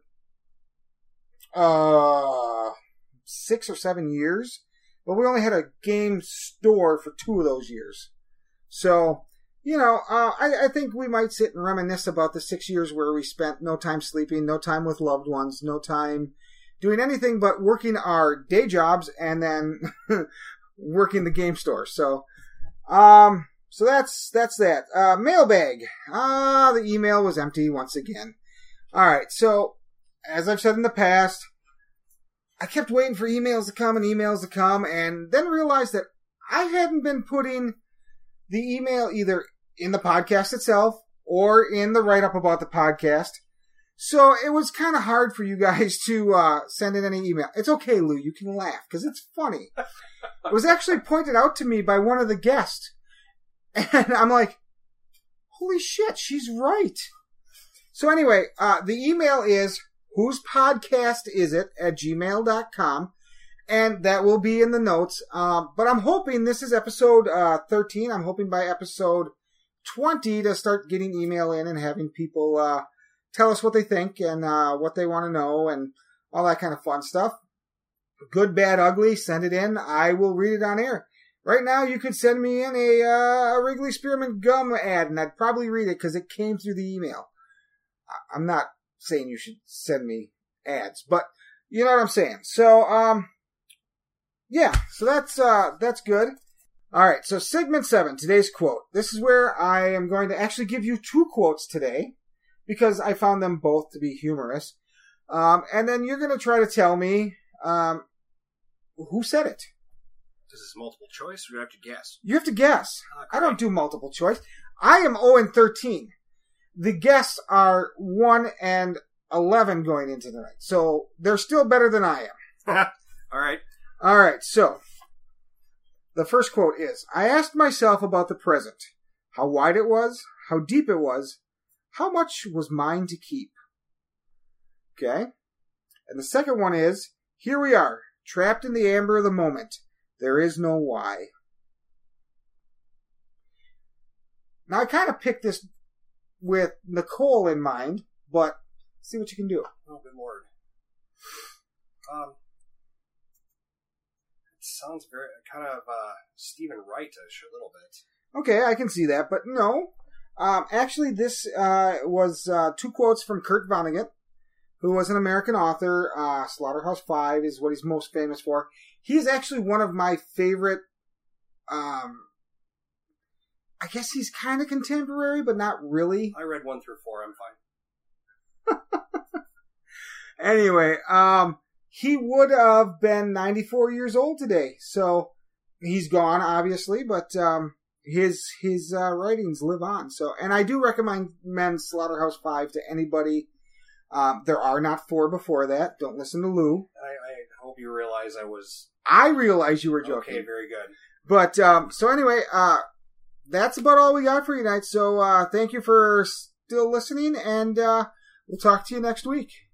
uh, six or seven years, but we only had a game store for two of those years. So, you know, uh, I, I think we might sit and reminisce about the six years where we spent no time sleeping, no time with loved ones, no time doing anything but working our day jobs and then working the game store. So, um, so that's, that's that. Uh, mailbag. Ah, the email was empty once again. All right. So, as I've said in the past, I kept waiting for emails to come and emails to come and then realized that I hadn't been putting the email either in the podcast itself or in the write-up about the podcast. So it was kind of hard for you guys to uh, send in any email. It's okay, Lou. You can laugh because it's funny. It was actually pointed out to me by one of the guests. And I'm like, holy shit, she's right. So anyway, uh, the email is whose podcast is it at gmail dot com. And that will be in the notes. Um, but I'm hoping this is episode uh, thirteen. I'm hoping by episode twenty to start getting email in and having people uh, tell us what they think and uh, what they want to know and all that kind of fun stuff. Good, bad, ugly, send it in. I will read it on air. Right now, you could send me in a, uh, a Wrigley Spearmint Gum ad, and I'd probably read it because it came through the email. I'm not saying you should send me ads, but you know what I'm saying. So, um, yeah, so that's uh, that's good. All right, so segment seven, today's quote. This is where I am going to actually give you two quotes today because I found them both to be humorous. Um, and then you're going to try to tell me um, who said it. Is this multiple choice or do you have to guess? You have to guess. Okay. I don't do multiple choice. I am oh and thirteen. The guests are one and eleven going into the night. So they're still better than I am. All right. All right, so the first quote is, I asked myself about the present, how wide it was, how deep it was, how much was mine to keep. Okay? And the second one is, here we are, trapped in the amber of the moment. There is no why. Now, I kind of picked this with Nicole in mind, but see what you can do. Oh, good Lord. Um, it sounds very, kind of uh, Stephen Wright-ish a little bit. Okay, I can see that, but no. Um, actually, this uh, was uh, two quotes from Kurt Vonnegut, who was an American author. Uh, Slaughterhouse Five is what he's most famous for. He's actually one of my favorite, um, I guess he's kind of contemporary, but not really. I read one through four, I'm fine. Anyway, um, he would have been ninety-four years old today, so he's gone, obviously, but um, his his uh, writings live on. So, and I do recommend Slaughterhouse Five to anybody. Um, there are not four before that. Don't listen to Lou. I, I hope you realize I was... I realize you were joking. Okay, very good. But, um, so anyway, uh, that's about all we got for you tonight. So, uh, thank you for still listening, and, uh, we'll talk to you next week.